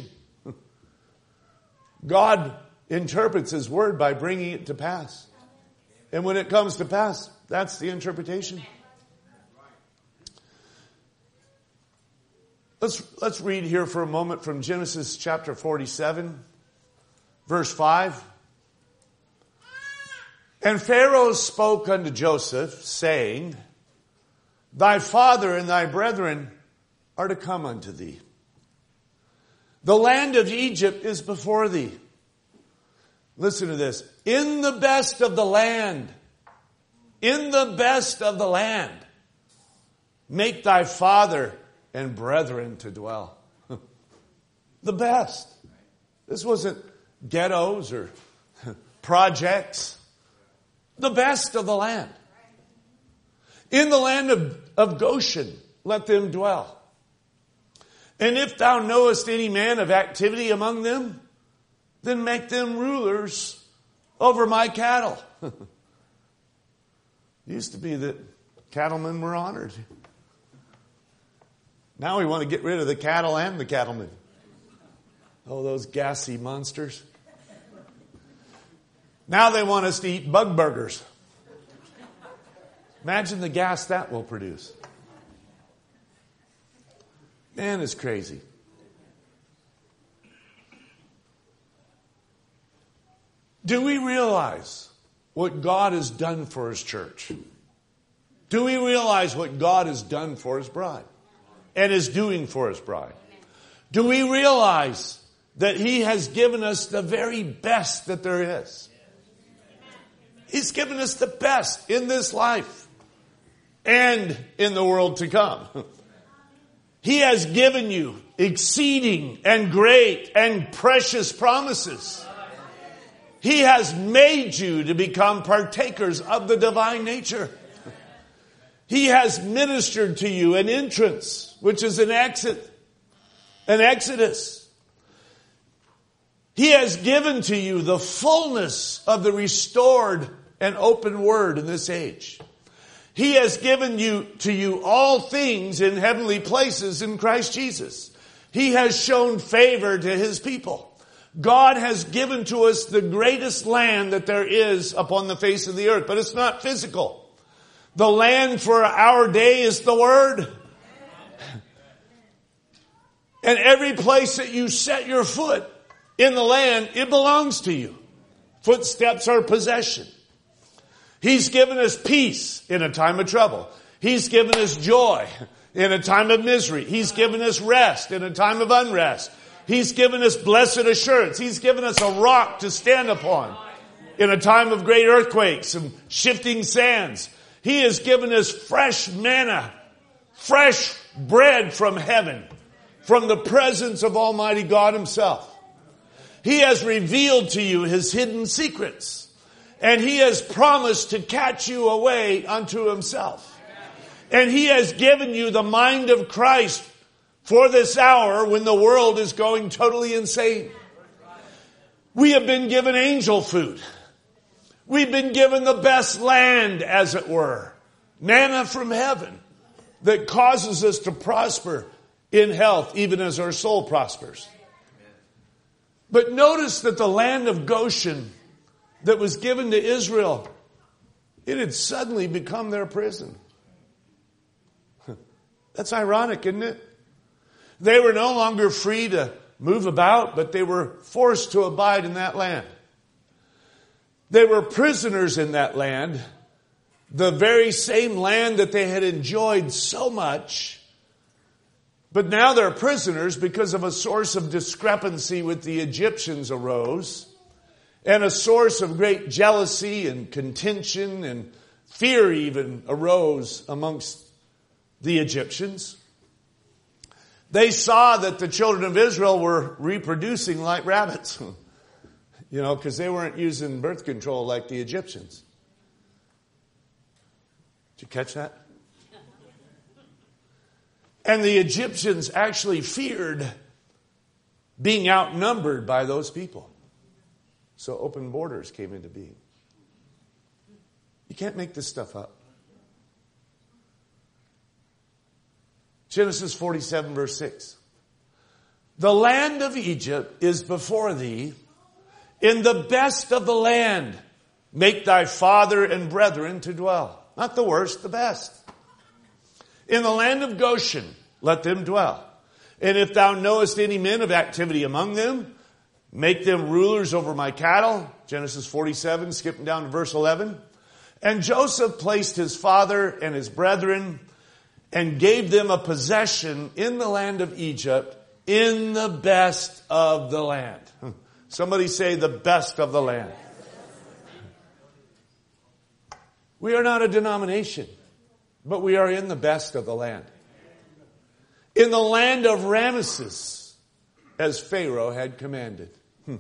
God interprets His Word by bringing it to pass. And when it comes to pass, that's the interpretation. Let's, let's read here for a moment from Genesis chapter forty-seven, verse five. And Pharaoh spoke unto Joseph, saying, Thy father and thy brethren are to come unto thee. The land of Egypt is before thee. Listen to this. In the best of the land, in the best of the land, make thy father and brethren to dwell. The best. This wasn't ghettos or projects. The best of the land. In the land of, of Goshen, let them dwell. And if thou knowest any man of activity among them, then make them rulers over my cattle. It used to be that cattlemen were honored. Now we want to get rid of the cattle and the cattlemen. Oh, those gassy monsters. Now they want us to eat bug burgers. Imagine the gas that will produce. Man, it's crazy. Do we realize what God has done for His church? Do we realize what God has done for His bride and is doing for His bride? Do we realize that He has given us the very best that there is? He's given us the best in this life and in the world to come. He has given you exceeding and great and precious promises. He has made you to become partakers of the divine nature. He has ministered to you an entrance, which is an exit, an exodus. He has given to you the fullness of the restored and open word in this age. He has given you to you all things in heavenly places in Christ Jesus. He has shown favor to His people. God has given to us the greatest land that there is upon the face of the earth, but it's not physical. The land for our day is the Word. And every place that you set your foot in the land, it belongs to you. Footsteps are possession. He's given us peace in a time of trouble. He's given us joy in a time of misery. He's given us rest in a time of unrest. He's given us blessed assurance. He's given us a rock to stand upon in a time of great earthquakes and shifting sands. He has given us fresh manna, fresh bread from heaven, from the presence of Almighty God Himself. He has revealed to you His hidden secrets. And He has promised to catch you away unto Himself. And He has given you the mind of Christ for this hour when the world is going totally insane. We have been given angel food. We've been given the best land, as it were. Manna from heaven that causes us to prosper in health, even as our soul prospers. But notice that the land of Goshen that was given to Israel It had suddenly become their prison. That's ironic, isn't it? They were no longer free to move about, but they were forced to abide in that land. They were prisoners in that land, the very same land that they had enjoyed so much. But now they're prisoners because of a source of discrepancy with the Egyptians arose, and a source of great jealousy and contention and fear even arose amongst the Egyptians. They saw that the children of Israel were reproducing like rabbits, you know, because they weren't using birth control like the Egyptians. Did you catch that? And the Egyptians actually feared being outnumbered by those people. So open borders came into being. You can't make this stuff up. Genesis forty-seven, verse six. The land of Egypt is before thee. In the best of the land, make thy father and brethren to dwell. Not the worst, the best. In the land of Goshen, let them dwell. And if thou knowest any men of activity among them, make them rulers over my cattle. Genesis forty-seven, skipping down to verse eleven. And Joseph placed his father and his brethren and gave them a possession in the land of Egypt, in the best of the land. Somebody say the best of the land. We are not a denomination, but we are in the best of the land. In the land of Ramesses, as Pharaoh had commanded. Hmm.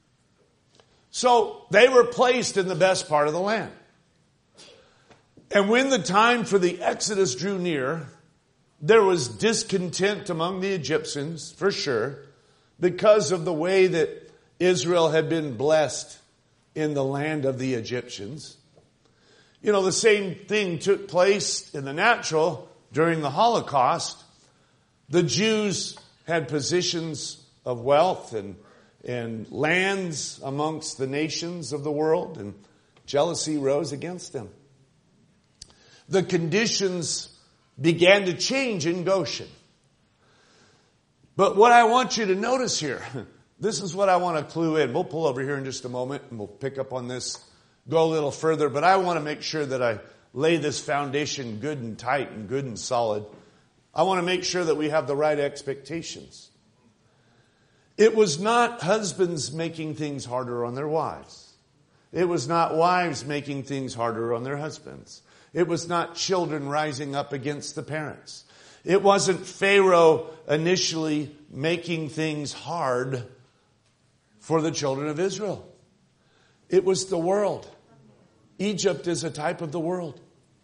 So they were placed in the best part of the land. And when the time for the Exodus drew near, there was discontent among the Egyptians, for sure, because of the way that Israel had been blessed in the land of the Egyptians. You know, the same thing took place in the natural during the Holocaust. The Jews had positions of wealth and, and lands amongst the nations of the world, and jealousy rose against them. The conditions began to change in Goshen. But what I want you to notice here, this is what I want to clue in. We'll pull over here in just a moment and we'll pick up on this, go a little further. But I want to make sure that I lay this foundation good and tight and good and solid. I want to make sure that we have the right expectations. It was not husbands making things harder on their wives. It was not wives making things harder on their husbands. It was not children rising up against the parents. It wasn't Pharaoh initially making things hard for the children of Israel. It was the world. Egypt is a type of the world.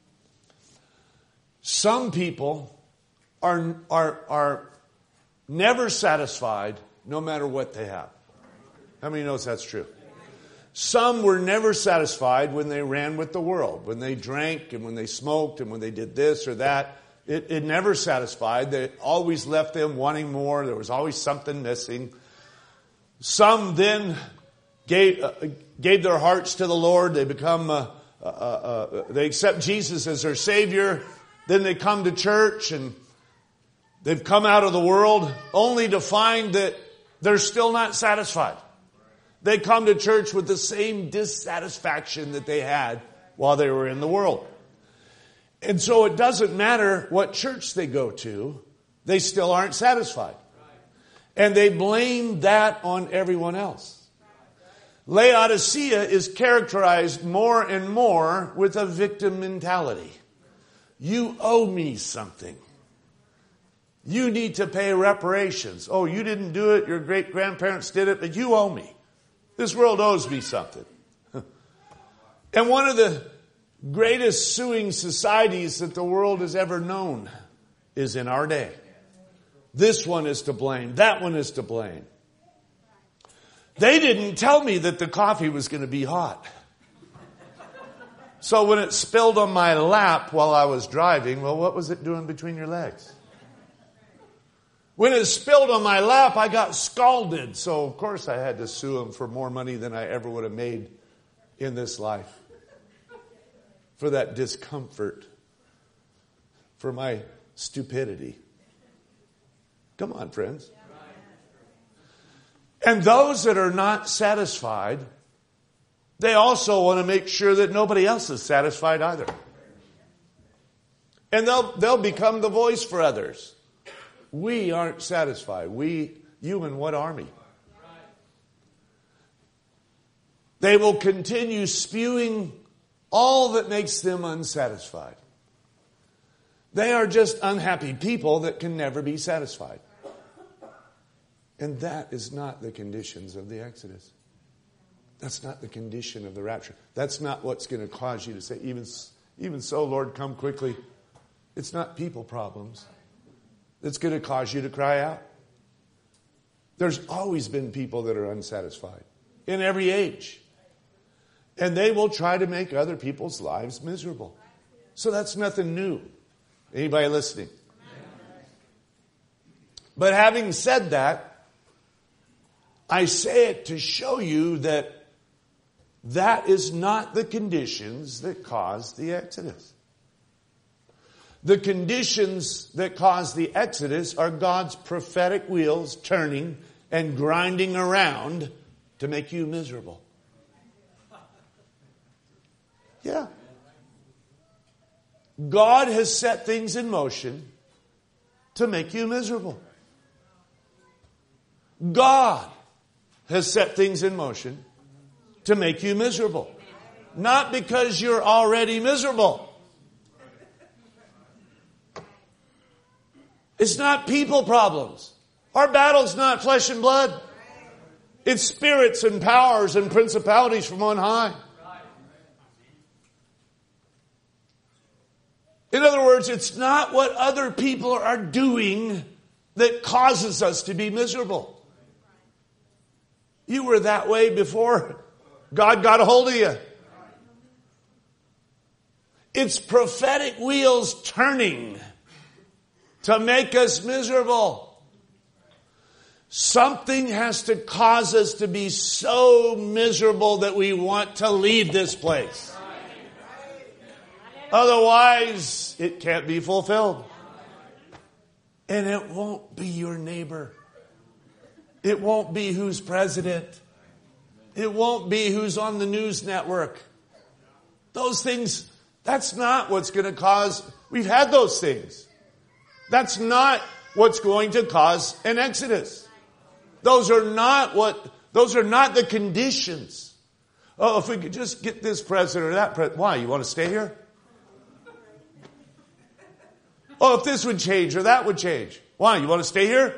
Some people are, are, are never satisfied no matter what they have. How many knows that's true? Some were never satisfied when they ran with the world, when they drank and when they smoked and when they did this or that. It, it never satisfied. It always left them wanting more. There was always something missing. Some then gave, uh, gave their hearts to the Lord. They become, uh, uh, uh, they accept Jesus as their Savior. Then they come to church and they've come out of the world only to find that they're still not satisfied. They come to church with the same dissatisfaction that they had while they were in the world. And so it doesn't matter what church they go to, they still aren't satisfied. And they blame that on everyone else. Laodicea is characterized more and more with a victim mentality. You owe me something. You need to pay reparations. Oh, you didn't do it, your great-grandparents did it, but you owe me. This world owes me something. And one of the greatest suing societies that the world has ever known is in our day. This one is to blame. That one is to blame. They didn't tell me that the coffee was going to be hot. So when it spilled on my lap while I was driving, well, what was it doing between your legs? When it spilled on my lap, I got scalded. So, of course, I had to sue them for more money than I ever would have made in this life. for that discomfort, for my stupidity. Come on, friends. And those that are not satisfied, they also want to make sure that nobody else is satisfied either. And they'll, they'll become the voice for others. We aren't satisfied. We, you and what army? They will continue spewing all that makes them unsatisfied. They are just unhappy people that can never be satisfied. And that is not the conditions of the Exodus. That's not the condition of the rapture. That's not what's going to cause you to say, even, even so, Lord, come quickly. It's not people problems that's going to cause you to cry out. There's always been people that are unsatisfied in every age. And they will try to make other people's lives miserable. So that's nothing new. Anybody listening? But having said that, I say it to show you that that is not the conditions that caused the Exodus. The conditions that caused the Exodus are God's prophetic wheels turning and grinding around to make you miserable. Yeah. God has set things in motion to make you miserable. God has set things in motion to make you miserable. Not because you're already miserable. It's not people problems. Our battle's not flesh and blood. It's spirits and powers and principalities from on high. In other words, it's not what other people are doing that causes us to be miserable. You were that way before God got a hold of you. It's prophetic wheels turning to make us miserable. Something has to cause us to be so miserable that we want to leave this place. Otherwise, it can't be fulfilled. And it won't be your neighbor. It won't be who's president. It won't be who's on the news network. Those things, that's not what's going to cause, we've had those things. That's not what's going to cause an exodus. Those are not what, those are not the conditions. Oh, if we could just get this president or that president. Why? You want to stay here? Oh, if this would change or that would change. Why? You want to stay here?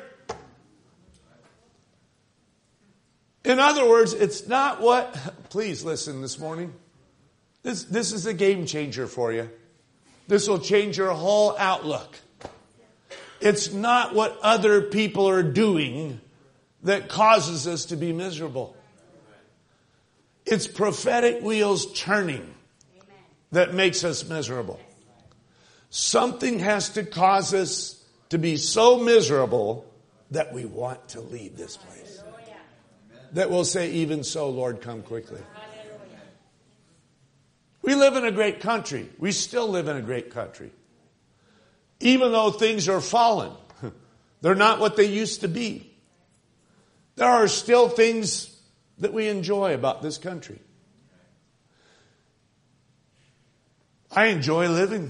In other words, it's not what, please listen this morning. This, this is a game changer for you. This will change your whole outlook. It's not what other people are doing that causes us to be miserable. It's prophetic wheels turning that makes us miserable. Something has to cause us to be so miserable that we want to leave this place. That we'll say, even so, Lord, come quickly. We live in a great country. We still live in a great country. Even though things are fallen, they're not what they used to be. There are still things that we enjoy about this country. I enjoy living.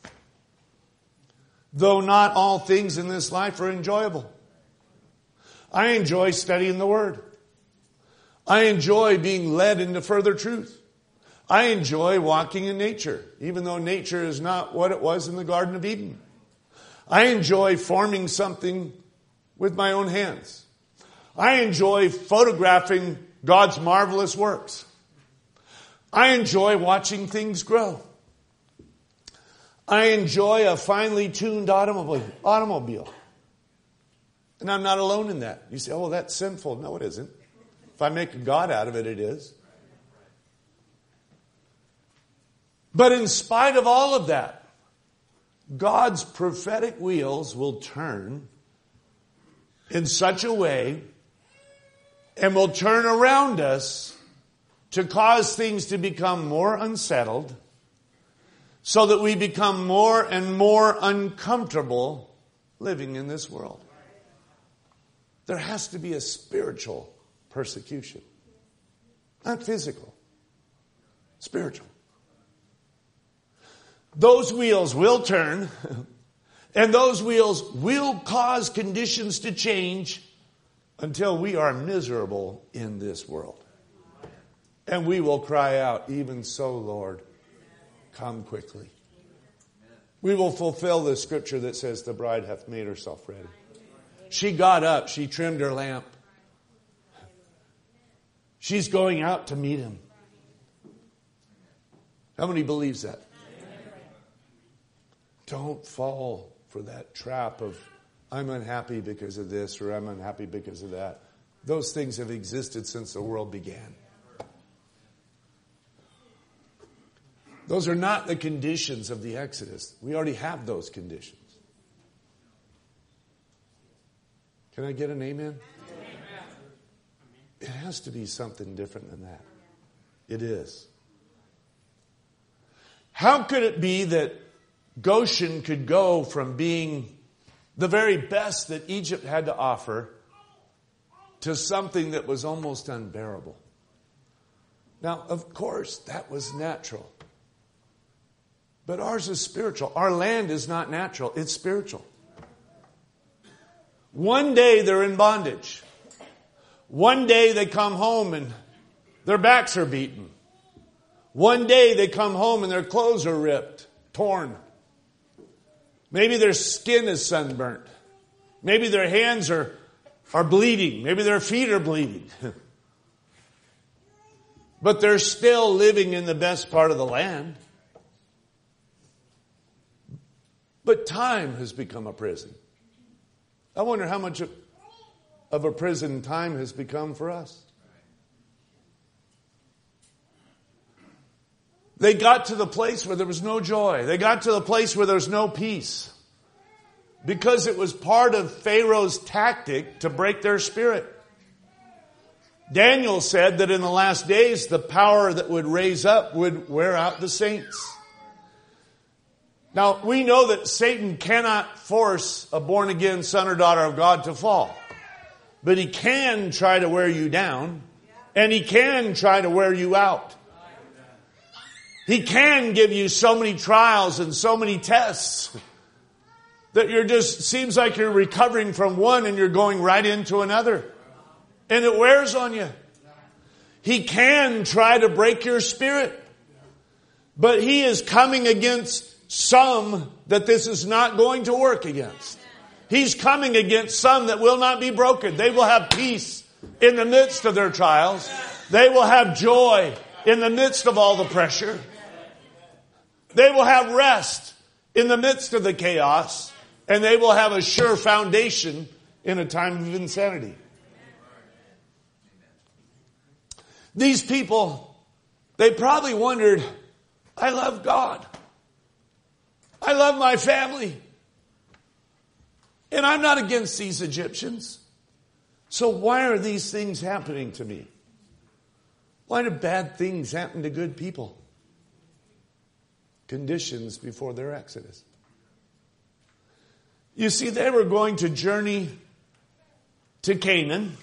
Though not all things in this life are enjoyable. I enjoy studying the Word. I enjoy being led into further truth. I enjoy walking in nature, even though nature is not what it was in the Garden of Eden. I enjoy forming something with my own hands. I enjoy photographing God's marvelous works. I enjoy watching things grow. I enjoy a finely tuned automobile. automobile. And I'm not alone in that. You say, oh, that's sinful. No, it isn't. If I make a God out of it, it is. But in spite of all of that, God's prophetic wheels will turn in such a way and will turn around us to cause things to become more unsettled so that we become more and more uncomfortable living in this world. There has to be a spiritual persecution. Not physical. Spiritual. Those wheels will turn, and those wheels will cause conditions to change until we are miserable in this world. And we will cry out, even so, Lord, come quickly. We will fulfill the scripture that says the bride hath made herself ready. She got up. She trimmed her lamp. She's going out to meet him. How many believes that? Don't fall for that trap of, I'm unhappy because of this or I'm unhappy because of that. Those things have existed since the world began. Those are not the conditions of the Exodus. We already have those conditions. Can I get an amen? Amen. It has to be something different than that. It is. How could it be that Goshen could go from being the very best that Egypt had to offer to something that was almost unbearable? Now, of course, that was natural. But ours is spiritual. Our land is not natural. It's spiritual. One day they're in bondage. One day they come home and their backs are beaten. One day they come home and their clothes are ripped, torn. Maybe their skin is sunburnt. Maybe their hands are, are bleeding. Maybe their feet are bleeding. But they're still living in the best part of the land. But time has become a prison. I wonder how much of a prison time has become for us. They got to the place where there was no joy. They got to the place where there was no peace. Because it was part of Pharaoh's tactic to break their spirit. Daniel said that in the last days, the power that would raise up would wear out the saints. Now, we know that Satan cannot force a born-again son or daughter of God to fall. But he can try to wear you down. And he can try to wear you out. He can give you so many trials and so many tests that you're just, seems like you're recovering from one and you're going right into another. And it wears on you. He can try to break your spirit. But he is coming against some that this is not going to work against. He's coming against some that will not be broken. They will have peace in the midst of their trials. They will have joy in the midst of all the pressure. They will have rest in the midst of the chaos. And they will have a sure foundation in a time of insanity. These people, they probably wondered, I love God. I love my family. And I'm not against these Egyptians. So why are these things happening to me? Why do bad things happen to good people? Conditions before their exodus. You see, they were going to journey to Canaan.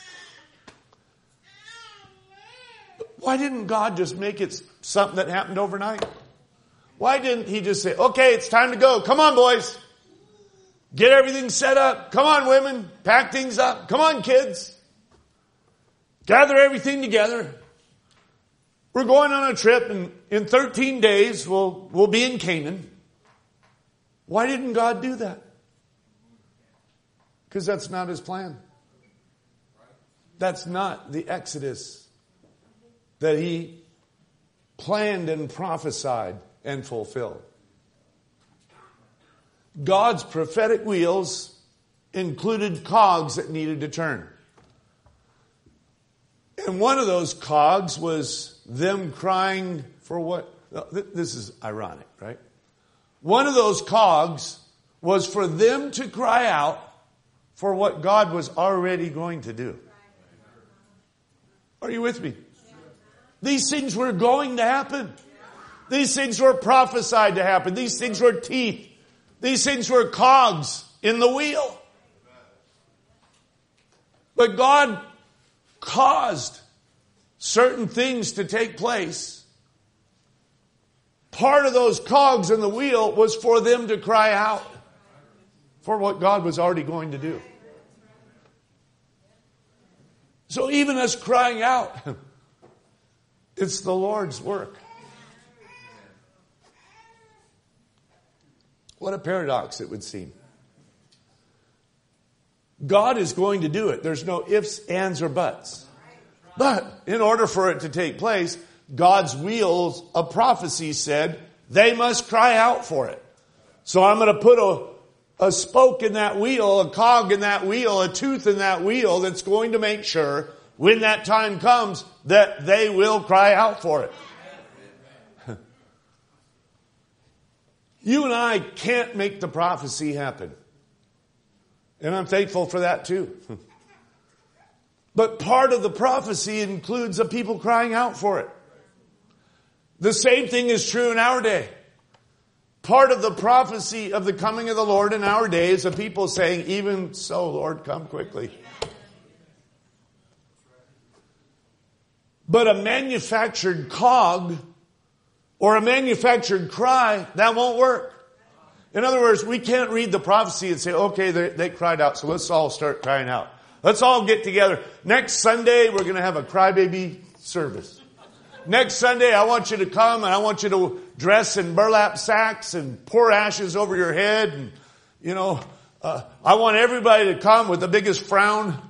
Why didn't God just make it something that happened overnight? Why didn't he just say, okay, it's time to go. Come on, boys. Get everything set up. Come on, women. Pack things up. Come on, kids. Gather everything together. We're going on a trip, and in thirteen days, we'll, we'll be in Canaan. Why didn't God do that? Because that's not his plan. That's not the Exodus that he planned and prophesied and fulfilled. God's prophetic wheels included cogs that needed to turn. And one of those cogs was them crying for what? This is ironic, right? One of those cogs was for them to cry out for what God was already going to do. Are you with me? These things were going to happen. These things were prophesied to happen. These things were teeth. These things were cogs in the wheel. But God caused certain things to take place. Part of those cogs in the wheel was for them to cry out for what God was already going to do. So even us crying out, it's the Lord's work. What a paradox it would seem. God is going to do it. There's no ifs, ands, or buts. But in order for it to take place, God's wheels of prophecy said they must cry out for it. So I'm going to put a, a spoke in that wheel, a cog in that wheel, a tooth in that wheel that's going to make sure when that time comes that they will cry out for it. You and I can't make the prophecy happen. And I'm thankful for that too. But part of the prophecy includes the people crying out for it. The same thing is true in our day. Part of the prophecy of the coming of the Lord in our day is the people saying, even so, Lord, come quickly. But a manufactured cog or a manufactured cry, that won't work. In other words, we can't read the prophecy and say, okay, they, they cried out, so let's all start crying out. Let's all get together. Next Sunday, we're going to have a crybaby service. Next Sunday, I want you to come and I want you to dress in burlap sacks and pour ashes over your head. And, you know, uh, I want everybody to come with the biggest frown.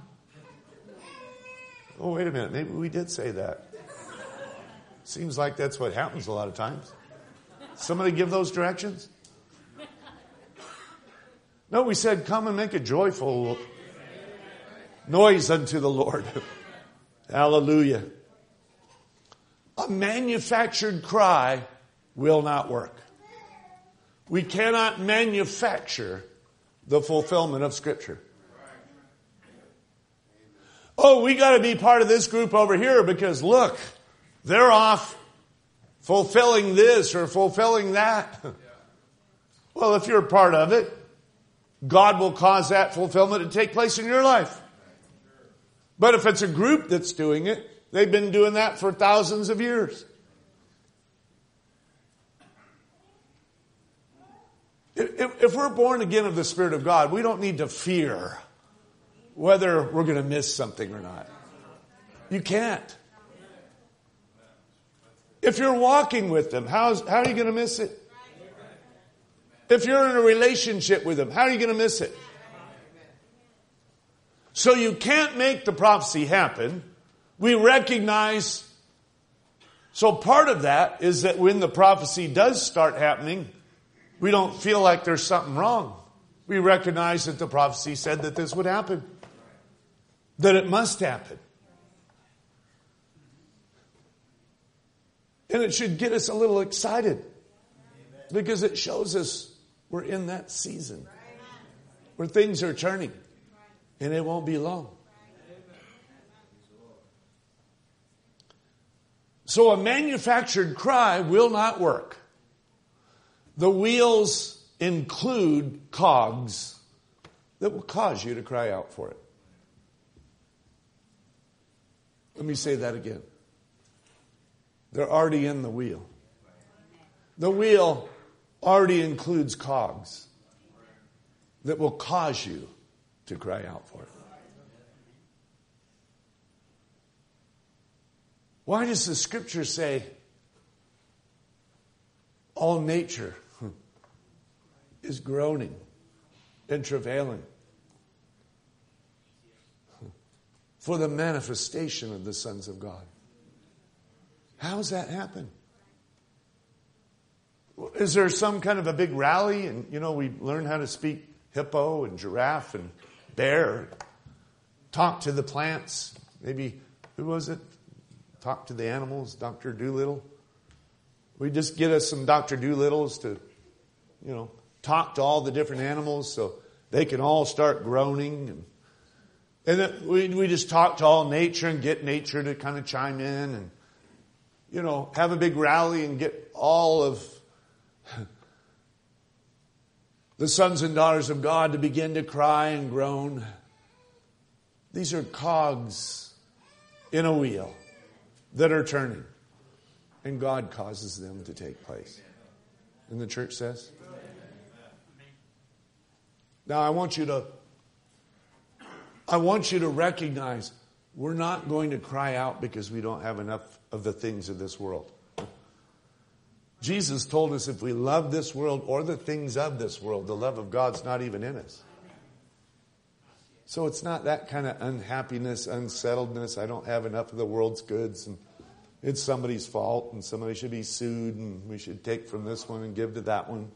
Oh, wait a minute. Maybe we did say that. Seems like that's what happens a lot of times. Somebody give those directions? No, we said come and make a joyful noise unto the Lord. Hallelujah. A manufactured cry will not work. We cannot manufacture the fulfillment of Scripture. Oh, we got to be part of this group over here because look, they're off fulfilling this or fulfilling that. Well, if you're a part of it, God will cause that fulfillment to take place in your life. But if it's a group that's doing it, they've been doing that for thousands of years. If, if we're born again of the Spirit of God, we don't need to fear whether we're going to miss something or not. You can't. If you're walking with them, how's, how are you going to miss it? If you're in a relationship with them, how are you going to miss it? So you can't make the prophecy happen. We recognize, so part of that is that when the prophecy does start happening, we don't feel like there's something wrong. We recognize that the prophecy said that this would happen. That it must happen. And it should get us a little excited. Because it shows us we're in that season. Where things are turning. And it won't be long. So a manufactured cry will not work. The wheels include cogs that will cause you to cry out for it. Let me say that again. They're already in the wheel. The wheel already includes cogs that will cause you to cry out for it. Why does the Scripture say all nature is groaning and travailing for the manifestation of the sons of God? How does that happen? Is there some kind of a big rally and, you know, we learn how to speak hippo and giraffe and bear, talk to the plants, maybe, who was it? Talk to the animals, Doctor Doolittle. We just get us some Doctor Doolittles to, you know, talk to all the different animals so they can all start groaning. And, and then we, we just talk to all nature and get nature to kind of chime in. And you know, have a big rally and get all of the sons and daughters of God to begin to cry and groan. These are cogs in a wheel that are turning. And God causes them to take place. And the church says? Now I want you to I want you to recognize we're not going to cry out because we don't have enough of the things of this world. Jesus told us if we love this world or the things of this world, the love of God's not even in us. So it's not that kind of unhappiness, unsettledness. I don't have enough of the world's goods and it's somebody's fault and somebody should be sued and we should take from this one and give to that one.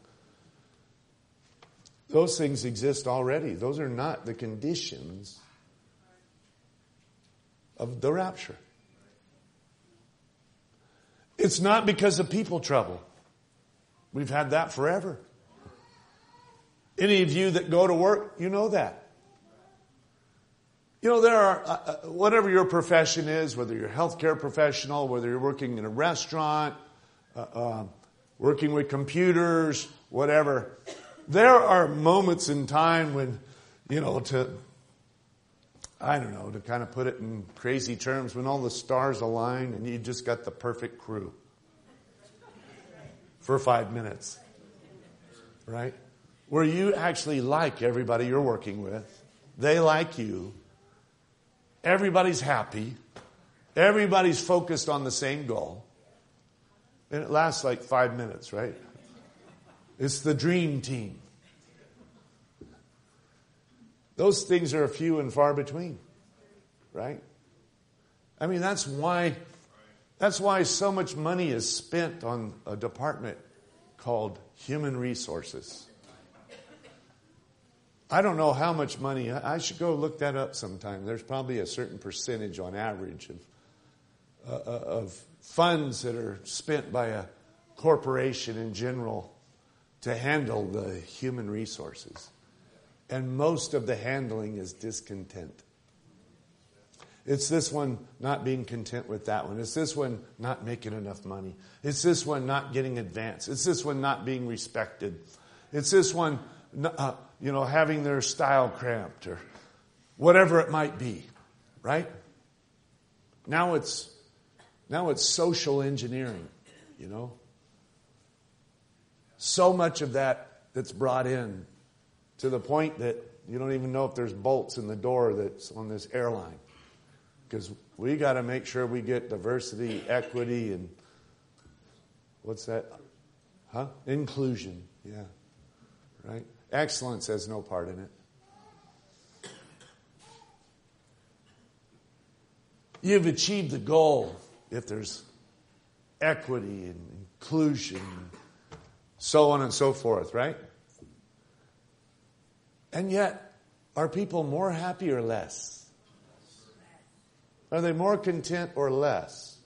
Those things exist already. Those are not the conditions of the rapture. It's not because of people trouble. We've had that forever. Any of you that go to work, you know that. You know, there are, uh, whatever your profession is, whether you're a healthcare professional, whether you're working in a restaurant, uh, uh, working with computers, whatever, there are moments in time when, you know, to, I don't know, to kind of put it in crazy terms, when all the stars align and you just got the perfect crew for five minutes, right? Where you actually like everybody you're working with. They like you. Everybody's happy. Everybody's focused on the same goal. And it lasts like five minutes, right? It's the dream team. Those things are few and far between, right? I mean, that's why, that's why so much money is spent on a department called Human Resources. I don't know how much money. I should go look that up sometime. There's probably a certain percentage on average of uh, of funds that are spent by a corporation in general to handle the human resources. And most of the handling is discontent. It's this one not being content with that one. It's this one not making enough money. It's this one not getting advanced. It's this one not being respected. It's this one, uh, you know, having their style cramped or whatever it might be, right? Now it's now it's social engineering, you know. So much of that that's brought in to the point that you don't even know if there's bolts in the door that's on this airline. Because we got to make sure we get diversity, equity, and what's that? Huh? Inclusion. Yeah. Right? Excellence has no part in it. You've achieved the goal if there's equity and inclusion, so on and so forth, right? And yet, are people more happy or less? Are they more content or less?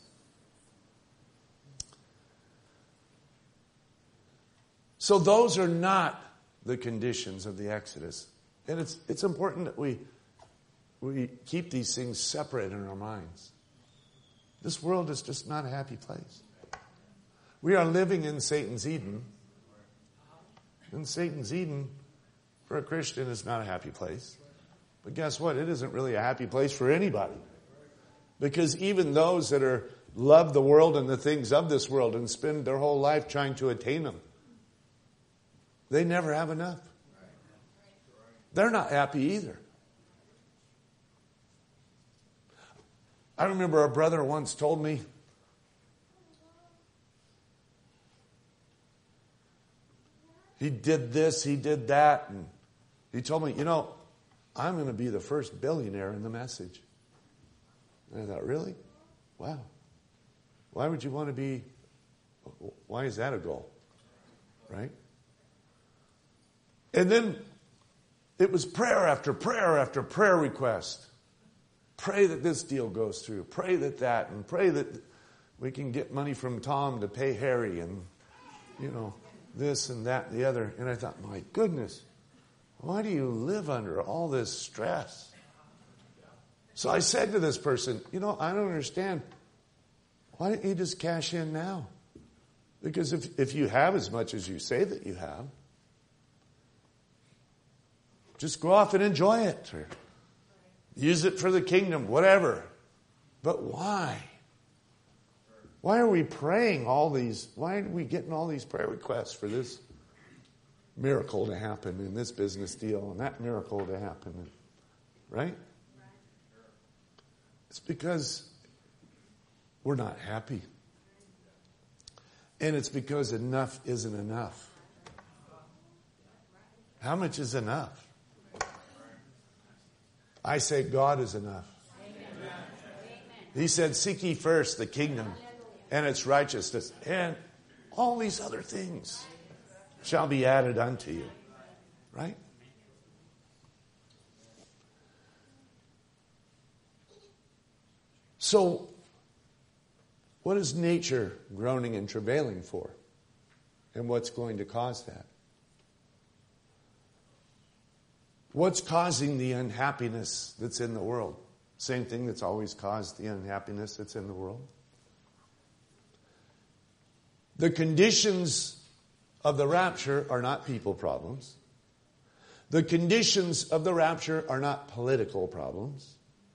So those are not the conditions of the Exodus. And it's it's important that we we keep these things separate in our minds. This world is just not a happy place. We are living in Satan's Eden. And Satan's Eden, for a Christian, is not a happy place. But guess what? It isn't really a happy place for anybody. Because even those that are love the world and the things of this world and spend their whole life trying to attain them, they never have enough. They're not happy either. I remember a brother once told me, he did this, he did that, and he told me, you know, I'm going to be the first billionaire in the Message. And I thought, really? Wow. Why would you want to be, why is that a goal? Right? And then it was prayer after prayer after prayer request. Pray that this deal goes through. Pray that that, and pray that we can get money from Tom to pay Harry, and, you know, this and that and the other. And I thought, my goodness, why do you live under all this stress? So I said to this person, you know, I don't understand. Why don't you just cash in now? Because if, if you have as much as you say that you have, just go off and enjoy it. Or use it for the kingdom, whatever. But why? Why are we praying all these, why are we getting all these prayer requests for this miracle to happen and this business deal and that miracle to happen? Right? It's because we're not happy. And it's because enough isn't enough. How much is enough? I say God is enough. He said, seek ye first the kingdom and its righteousness, and all these other things shall be added unto you. Right? So, what is nature groaning and travailing for? And what's going to cause that? What's causing the unhappiness that's in the world? Same thing that's always caused the unhappiness that's in the world. The conditions of the rapture are not people problems. The conditions of the rapture are not political problems.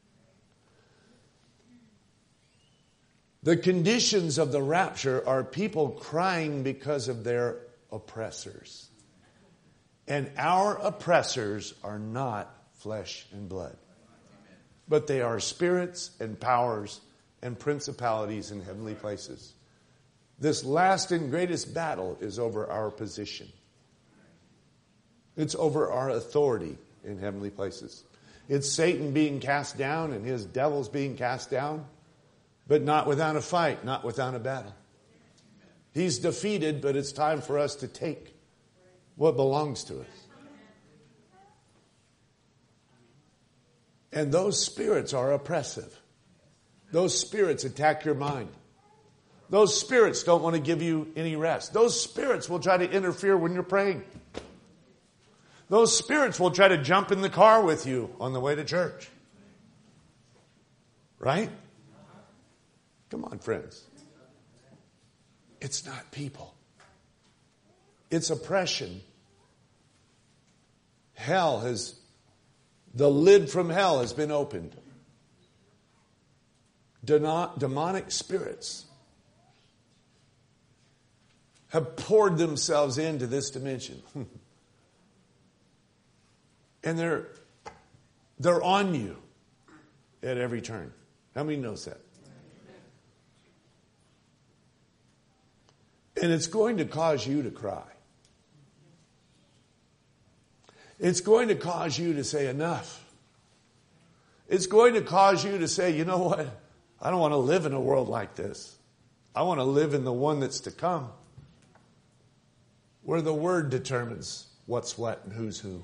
The conditions of the rapture are people crying because of their oppressors. And our oppressors are not flesh and blood, but they are spirits and powers and principalities in heavenly places. This last and greatest battle is over our position. It's over our authority in heavenly places. It's Satan being cast down and his devils being cast down, but not without a fight, not without a battle. He's defeated, but it's time for us to take what belongs to us. And those spirits are oppressive. Those spirits attack your mind. Those spirits don't want to give you any rest. Those spirits will try to interfere when you're praying. Those spirits will try to jump in the car with you on the way to church. Right? Come on, friends. It's not people. It's oppression. Hell has, the lid from hell has been opened. Demonic spirits have poured themselves into this dimension. And they're, they're on you at every turn. How many knows that? And it's going to cause you to cry. It's going to cause you to say enough. It's going to cause you to say, you know what? I don't want to live in a world like this. I want to live in the one that's to come, where the Word determines what's what and who's who.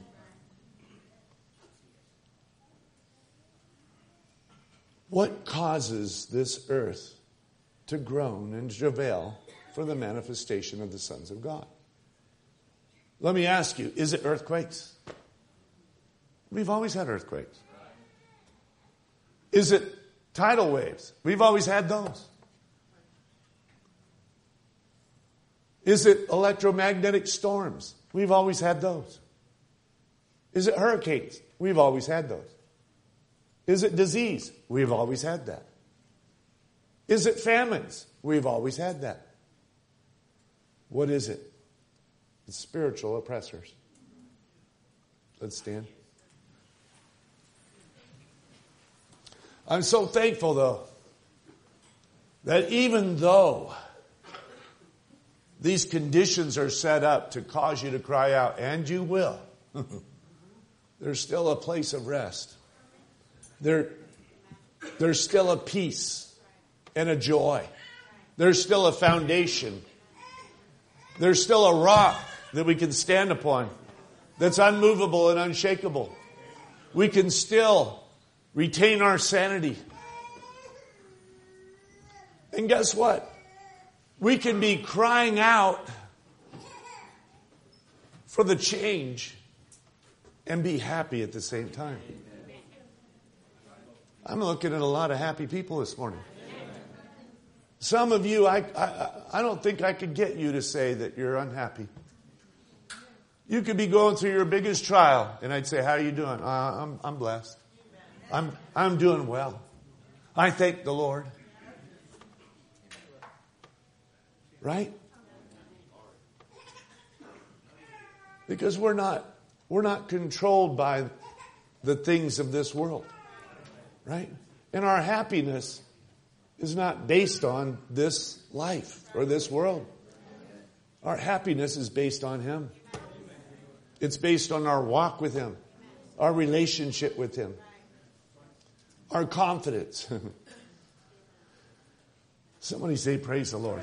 What causes this earth to groan and travail for the manifestation of the sons of God? Let me ask you, is it earthquakes? We've always had earthquakes. Is it tidal waves? We've always had those. Is it electromagnetic storms? We've always had those. Is it hurricanes? We've always had those. Is it disease? We've always had that. Is it famines? We've always had that. What is it? It's spiritual oppressors. Let's stand. I'm so thankful, though, that even though these conditions are set up to cause you to cry out, and you will, there's still a place of rest. There, there's still a peace and a joy. There's still a foundation. There's still a rock that we can stand upon that's unmovable and unshakable. We can still retain our sanity. And guess what? We can be crying out for the change and be happy at the same time. I'm looking at a lot of happy people this morning. Some of you, I, I, I don't think I could get you to say that you're unhappy. You could be going through your biggest trial, and I'd say, how are you doing? Uh, I'm, I'm blessed. I'm, I'm doing well. I thank the Lord. Right? Because we're not, we're not controlled by the things of this world. Right? And our happiness is not based on this life or this world. Our happiness is based on Him. It's based on our walk with Him, our relationship with Him, our confidence. Somebody say, praise the Lord.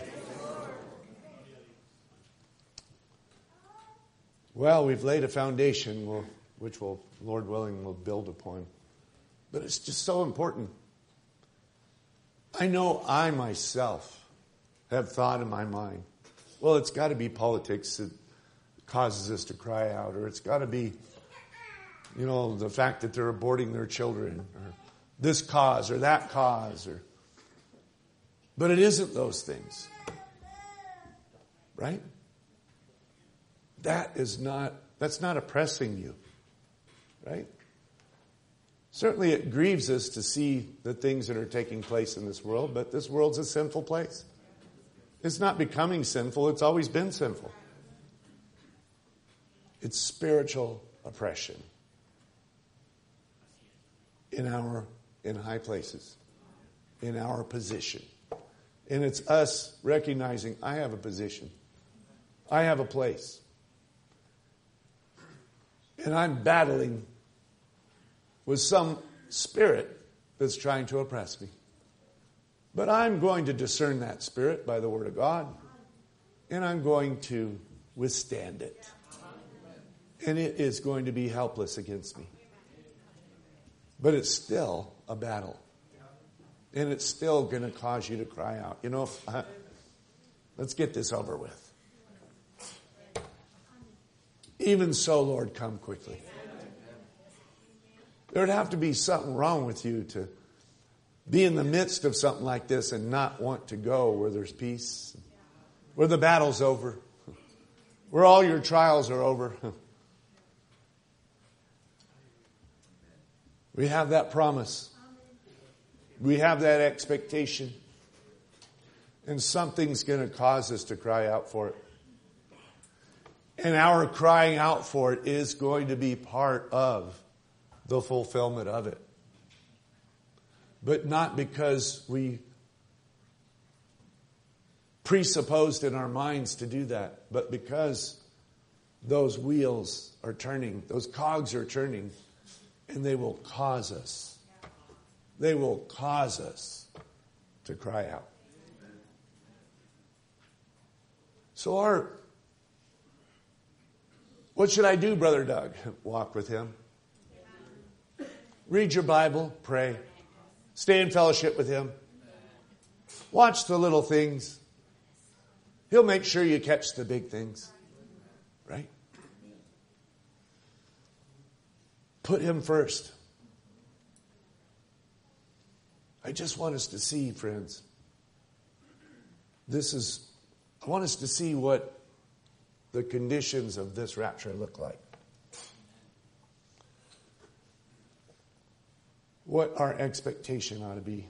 Well, we've laid a foundation, we'll, which will, Lord willing, we'll build upon. But it's just so important. I know I myself have thought in my mind, well, it's got to be politics that causes us to cry out, or it's got to be, you know, the fact that they're aborting their children, or this cause or that cause, or. But it isn't those things, right? That is not. That's not oppressing you, right? Certainly it grieves us to see the things that are taking place in this world, but this world's a sinful place. It's not becoming sinful, it's always been sinful. It's spiritual oppression in our, in high places, in our position. And it's us recognizing, I have a position. I have a place. And I'm battling with some spirit that's trying to oppress me. But I'm going to discern that spirit by the Word of God. And I'm going to withstand it. And it is going to be helpless against me. But it's still a battle. And it's still going to cause you to cry out. You know, uh, let's get this over with. Even so, Lord, come quickly. There would have to be something wrong with you to be in the midst of something like this and not want to go where there's peace, where the battle's over, where all your trials are over. We have that promise. We have that expectation. And something's going to cause us to cry out for it. And our crying out for it is going to be part of the fulfillment of it. But not because we presupposed in our minds to do that, but because those wheels are turning, those cogs are turning, and they will cause us. They will cause us to cry out. So our, what should I do, Brother Doug? Walk with Him. Read your Bible, pray. Stay in fellowship with Him. Watch the little things. He'll make sure you catch the big things. Right? Put Him first. I just want us to see, friends. This is, I want us to see what the conditions of this rapture look like. What our expectation ought to be.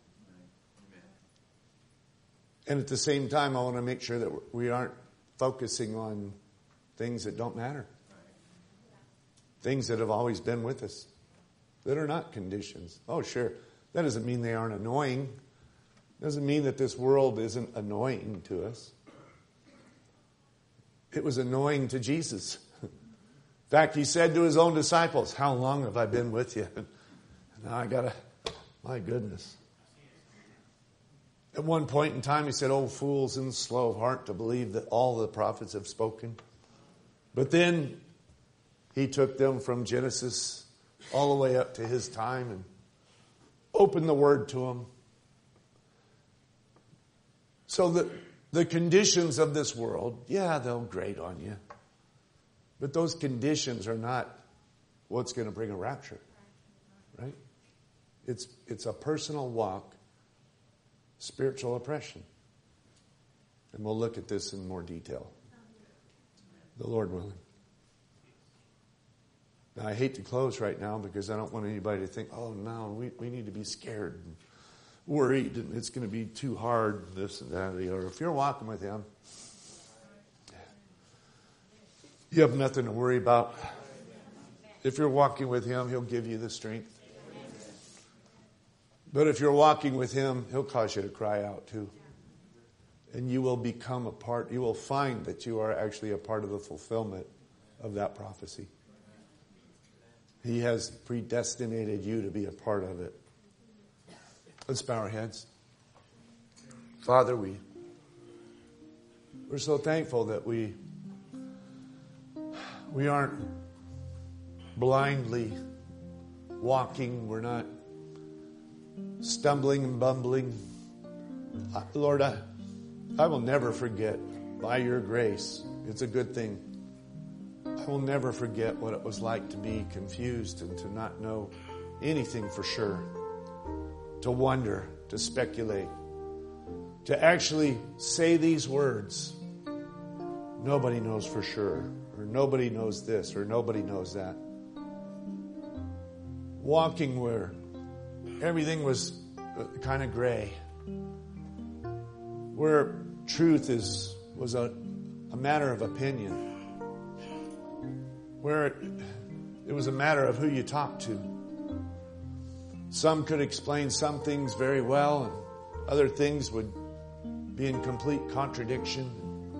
And at the same time, I want to make sure that we aren't focusing on things that don't matter. Things that have always been with us. That are not conditions. Oh, sure. That doesn't mean they aren't annoying. Doesn't mean that this world isn't annoying to us. It was annoying to Jesus. In fact, He said to His own disciples, how long have I been with you? Now I gotta, my goodness. At one point in time, He said, oh, fools and slow of heart to believe that all the prophets have spoken. But then He took them from Genesis all the way up to His time and opened the Word to them. So that the conditions of this world, yeah, they'll grate on you. But those conditions are not what's going to bring a rapture. Right? It's, it's a personal walk spiritual oppression. And we'll look at this in more detail, the Lord willing. Now, I hate to close right now because I don't want anybody to think, oh, no, we, we need to be scared and worried and it's going to be too hard, this and that. Or if you're walking with Him, you have nothing to worry about. If you're walking with Him, He'll give you the strength. But if you're walking with Him, He'll cause you to cry out too. And you will become a part, you will find that you are actually a part of the fulfillment of that prophecy. He has predestinated you to be a part of it. Let's bow our heads. Father, we, we're so thankful that we, we aren't blindly walking. We're not stumbling and bumbling. Lord, I, I will never forget, by your grace, it's a good thing. I will never forget what it was like to be confused and to not know anything for sure. To wonder, to speculate, to actually say these words. Nobody knows for sure, or nobody knows this, or nobody knows that. Walking where everything was kind of gray. Where truth is was a, a matter of opinion. Where it, it was a matter of who you talked to. Some could explain some things very well, and other things would be in complete contradiction.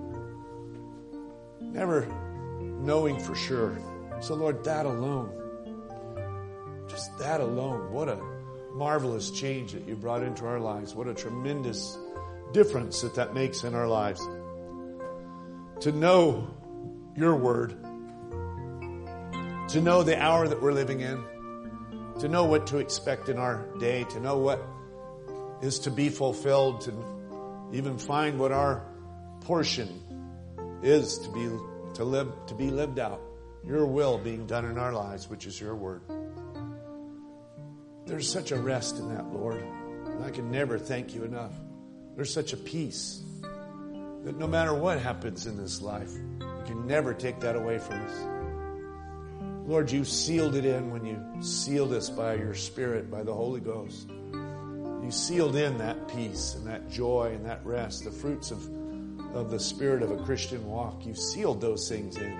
Never knowing for sure. So Lord, that alone, just that alone, what a marvelous change that you brought into our lives. What a tremendous difference that that makes in our lives. To know your word. To know the hour that we're living in. To know what to expect in our day. To know what is to be fulfilled. To even find what our portion is to be to live to be lived out. Your will being done in our lives, which is your word. There's such a rest in that, Lord. And I can never thank you enough. There's such a peace that no matter what happens in this life, you can never take that away from us. Lord, you sealed it in when you sealed us by your Spirit, by the Holy Ghost. You sealed in that peace and that joy and that rest, the fruits of, of the Spirit of a Christian walk. You sealed those things in.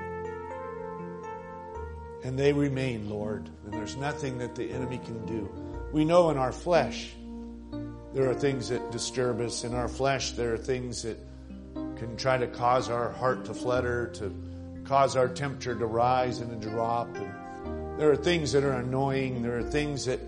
And they remain, Lord. And there's nothing that the enemy can do. We know in our flesh, there are things that disturb us. In our flesh, there are things that can try to cause our heart to flutter, to cause our temperature to rise and to drop. And there are things that are annoying. There are things that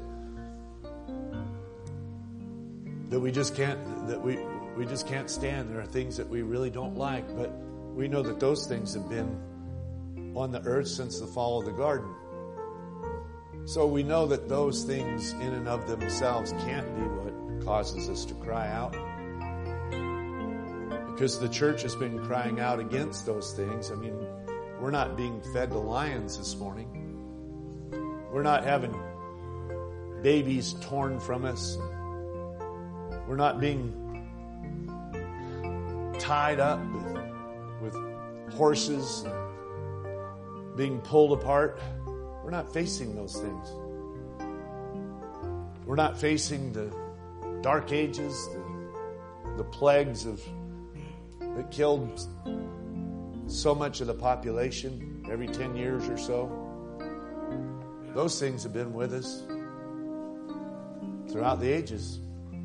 that we just can't that we we just can't stand. There are things that we really don't like, but we know that those things have been on the earth since the fall of the garden. So we know that those things in and of themselves can't be what causes us to cry out. Because the church has been crying out against those things. I mean, we're not being fed to lions this morning. We're not having babies torn from us. We're not being tied up with, with horses, being pulled apart. We're not facing those things. We're not facing the dark ages, the, the plagues of that killed so much of the population every ten years or so. Those things have been with us throughout the ages.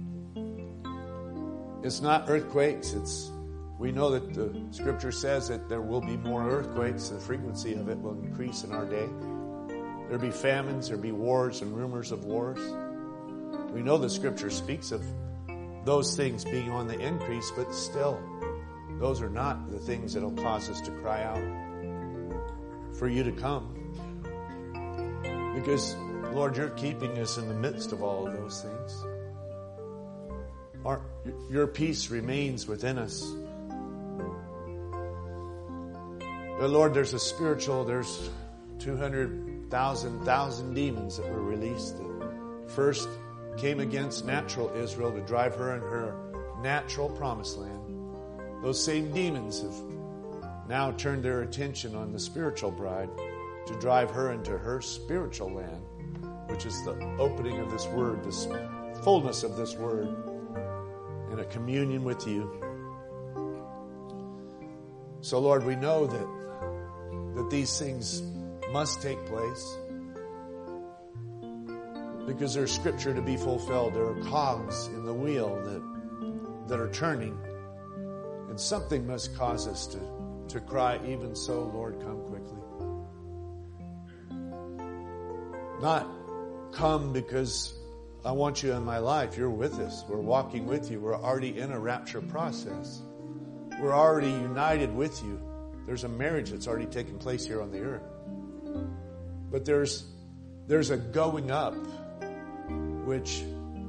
It's not earthquakes. It's we know that the Scripture says that there will be more earthquakes. The frequency of it will increase in our day. There'll be famines. There'll be wars and rumors of wars. We know the Scripture speaks of those things being on the increase, but still, those are not the things that will cause us to cry out for you to come. Because, Lord, you're keeping us in the midst of all of those things. Our, your peace remains within us. But Lord, there's a spiritual, there's two hundred thousand, thousand demons that were released. The first came against natural Israel to drive her in her natural promised land, those same demons have now turned their attention on the spiritual bride to drive her into her spiritual land, which is the opening of this word, this fullness of this word, and a communion with you. So, Lord, we know that, that these things must take place because there's scripture to be fulfilled. There are cogs in the wheel that, that are turning, and something must cause us to, to cry, even so, Lord, come quickly. Not come because I want you in my life. You're with us. We're walking with you. We're already in a rapture process. We're already united with you. There's a marriage that's already taken place here on the earth. But there's there's a going up which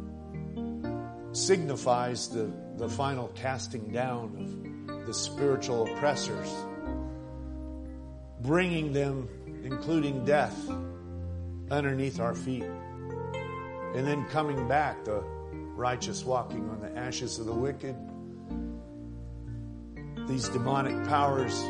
signifies the, the final casting down of the spiritual oppressors, bringing them, including death, underneath our feet. And then coming back, the righteous walking on the ashes of the wicked. These demonic powers,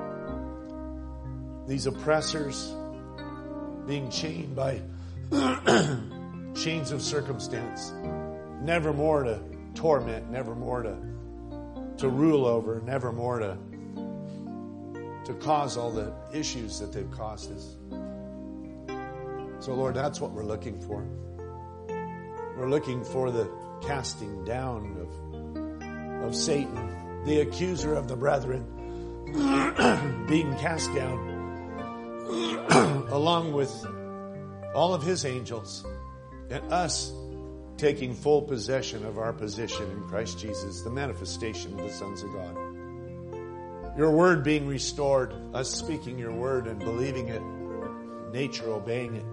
these oppressors being chained by chains of circumstance, never more to torment, never more to, to rule over, never more to, to cause all the issues that they've caused us. So, Lord, that's what we're looking for. We're looking for the casting down of, of Satan, the accuser of the brethren, being cast down along with all of his angels, and us taking full possession of our position in Christ Jesus, the manifestation of the sons of God. Your word being restored, us speaking your word and believing it, nature obeying it.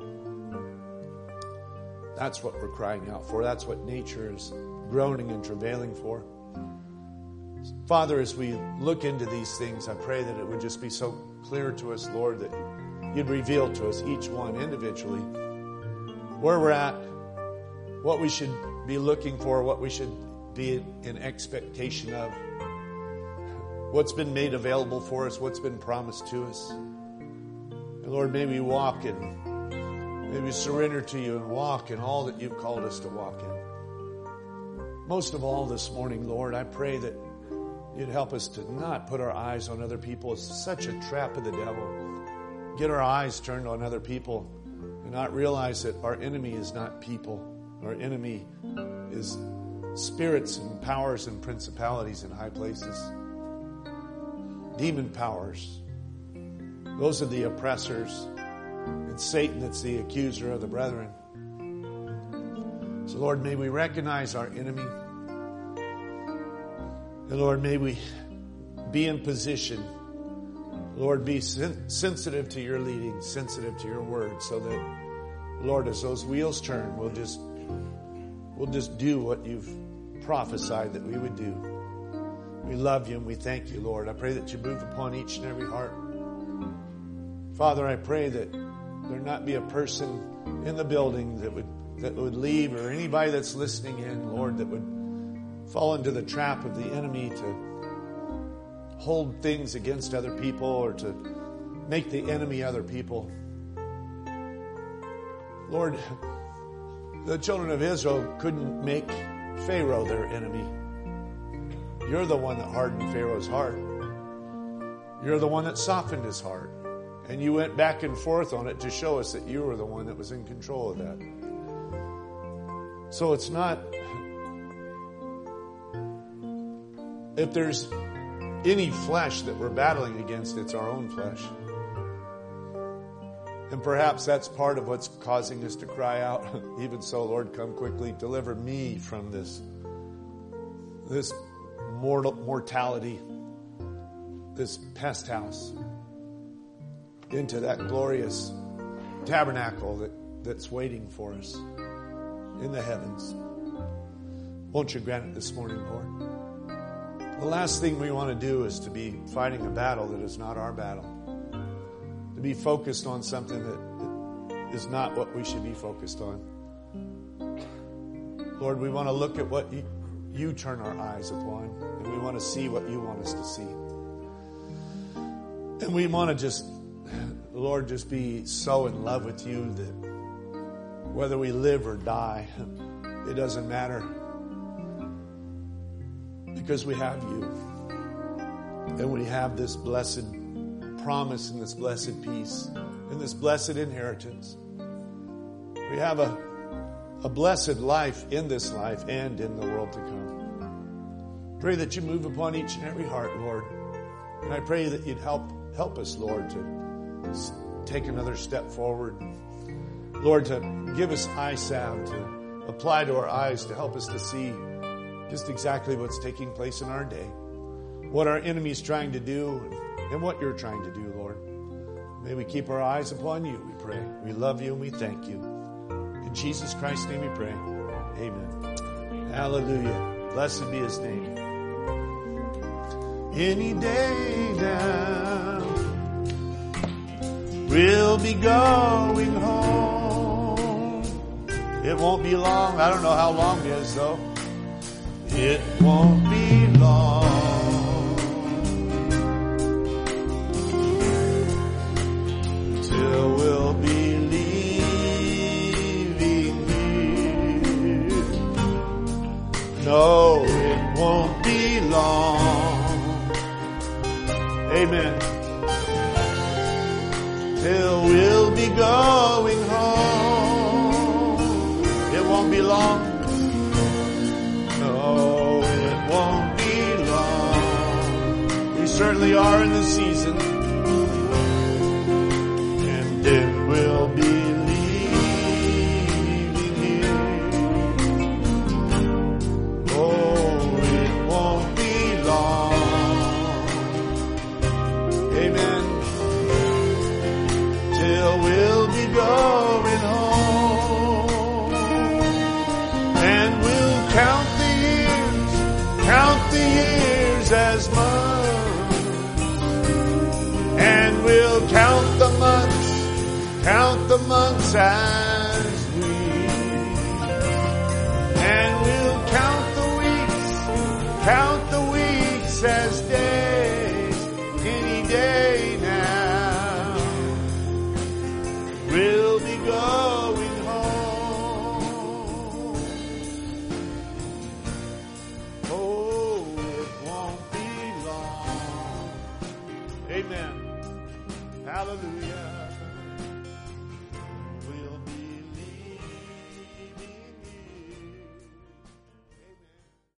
That's what we're crying out for. That's what nature is groaning and travailing for. Father, as we look into these things, I pray that it would just be so clear to us, Lord, that you'd reveal to us, each one individually, where we're at, what we should be looking for, what we should be in expectation of, what's been made available for us, what's been promised to us. And Lord, may we walk in May we surrender to you and walk in all that you've called us to walk in. Most of all this morning, Lord, I pray that you'd help us to not put our eyes on other people. It's such a trap of the devil. Get our eyes turned on other people and not realize that our enemy is not people. Our enemy is spirits and powers and principalities in high places. Demon powers. Those are the oppressors. And Satan, that's the accuser of the brethren. So, Lord, may we recognize our enemy. And, Lord, may we be in position. Lord, be sen- sensitive to your leading, sensitive to your word, so that, Lord, as those wheels turn, we'll just, we'll just do what you've prophesied that we would do. We love you and we thank you, Lord. I pray that you move upon each and every heart. Father, I pray that there not be a person in the building that would that would leave, or anybody that's listening in, Lord, that would fall into the trap of the enemy to hold things against other people or to make the enemy other people. Lord, the children of Israel couldn't make Pharaoh their enemy. You're the one that hardened Pharaoh's heart. You're the one that softened his heart. And you went back and forth on it to show us that you were the one that was in control of that. So it's not, if there's any flesh that we're battling against, it's our own flesh. And perhaps that's part of what's causing us to cry out, even so, Lord, come quickly, deliver me from this, this mortal mortality, this pest house, into that glorious tabernacle that, that's waiting for us in the heavens. Won't you grant it this morning, Lord? The last thing we want to do is to be fighting a battle that is not our battle. To be focused on something that is not what we should be focused on. Lord, we want to look at what you, you turn our eyes upon, and we want to see what you want us to see. And we want to just, Lord, just be so in love with you that whether we live or die, it doesn't matter, because we have you. And we have this blessed promise and this blessed peace and this blessed inheritance. We have a, a blessed life in this life and in the world to come. Pray that you move upon each and every heart, Lord. And I pray that you'd help help us, Lord, to take another step forward. Lord, to give us eye salve, to apply to our eyes, to help us to see just exactly what's taking place in our day, what our enemy's trying to do, and what you're trying to do, Lord. May we keep our eyes upon you, we pray. We love you and we thank you. In Jesus Christ's name we pray. Amen. Hallelujah. Blessed be his name. Any day now, we'll be going home. It won't be long. I don't know how long it is, though. It won't be long till we'll be leaving here. No, it won't be long. Amen. Till we'll be going home. It won't be long. No, it won't be long. We certainly are in the season. And it will be leaving here. Oh, it won't be long. Amen. Till we'll be going home. And we'll count the years, count the years as months. And we'll count the months, count the months as weeks. And we'll count the weeks, count the weeks as days. Any day now, we'll be going home. Oh, it won't be long. Amen. Hallelujah.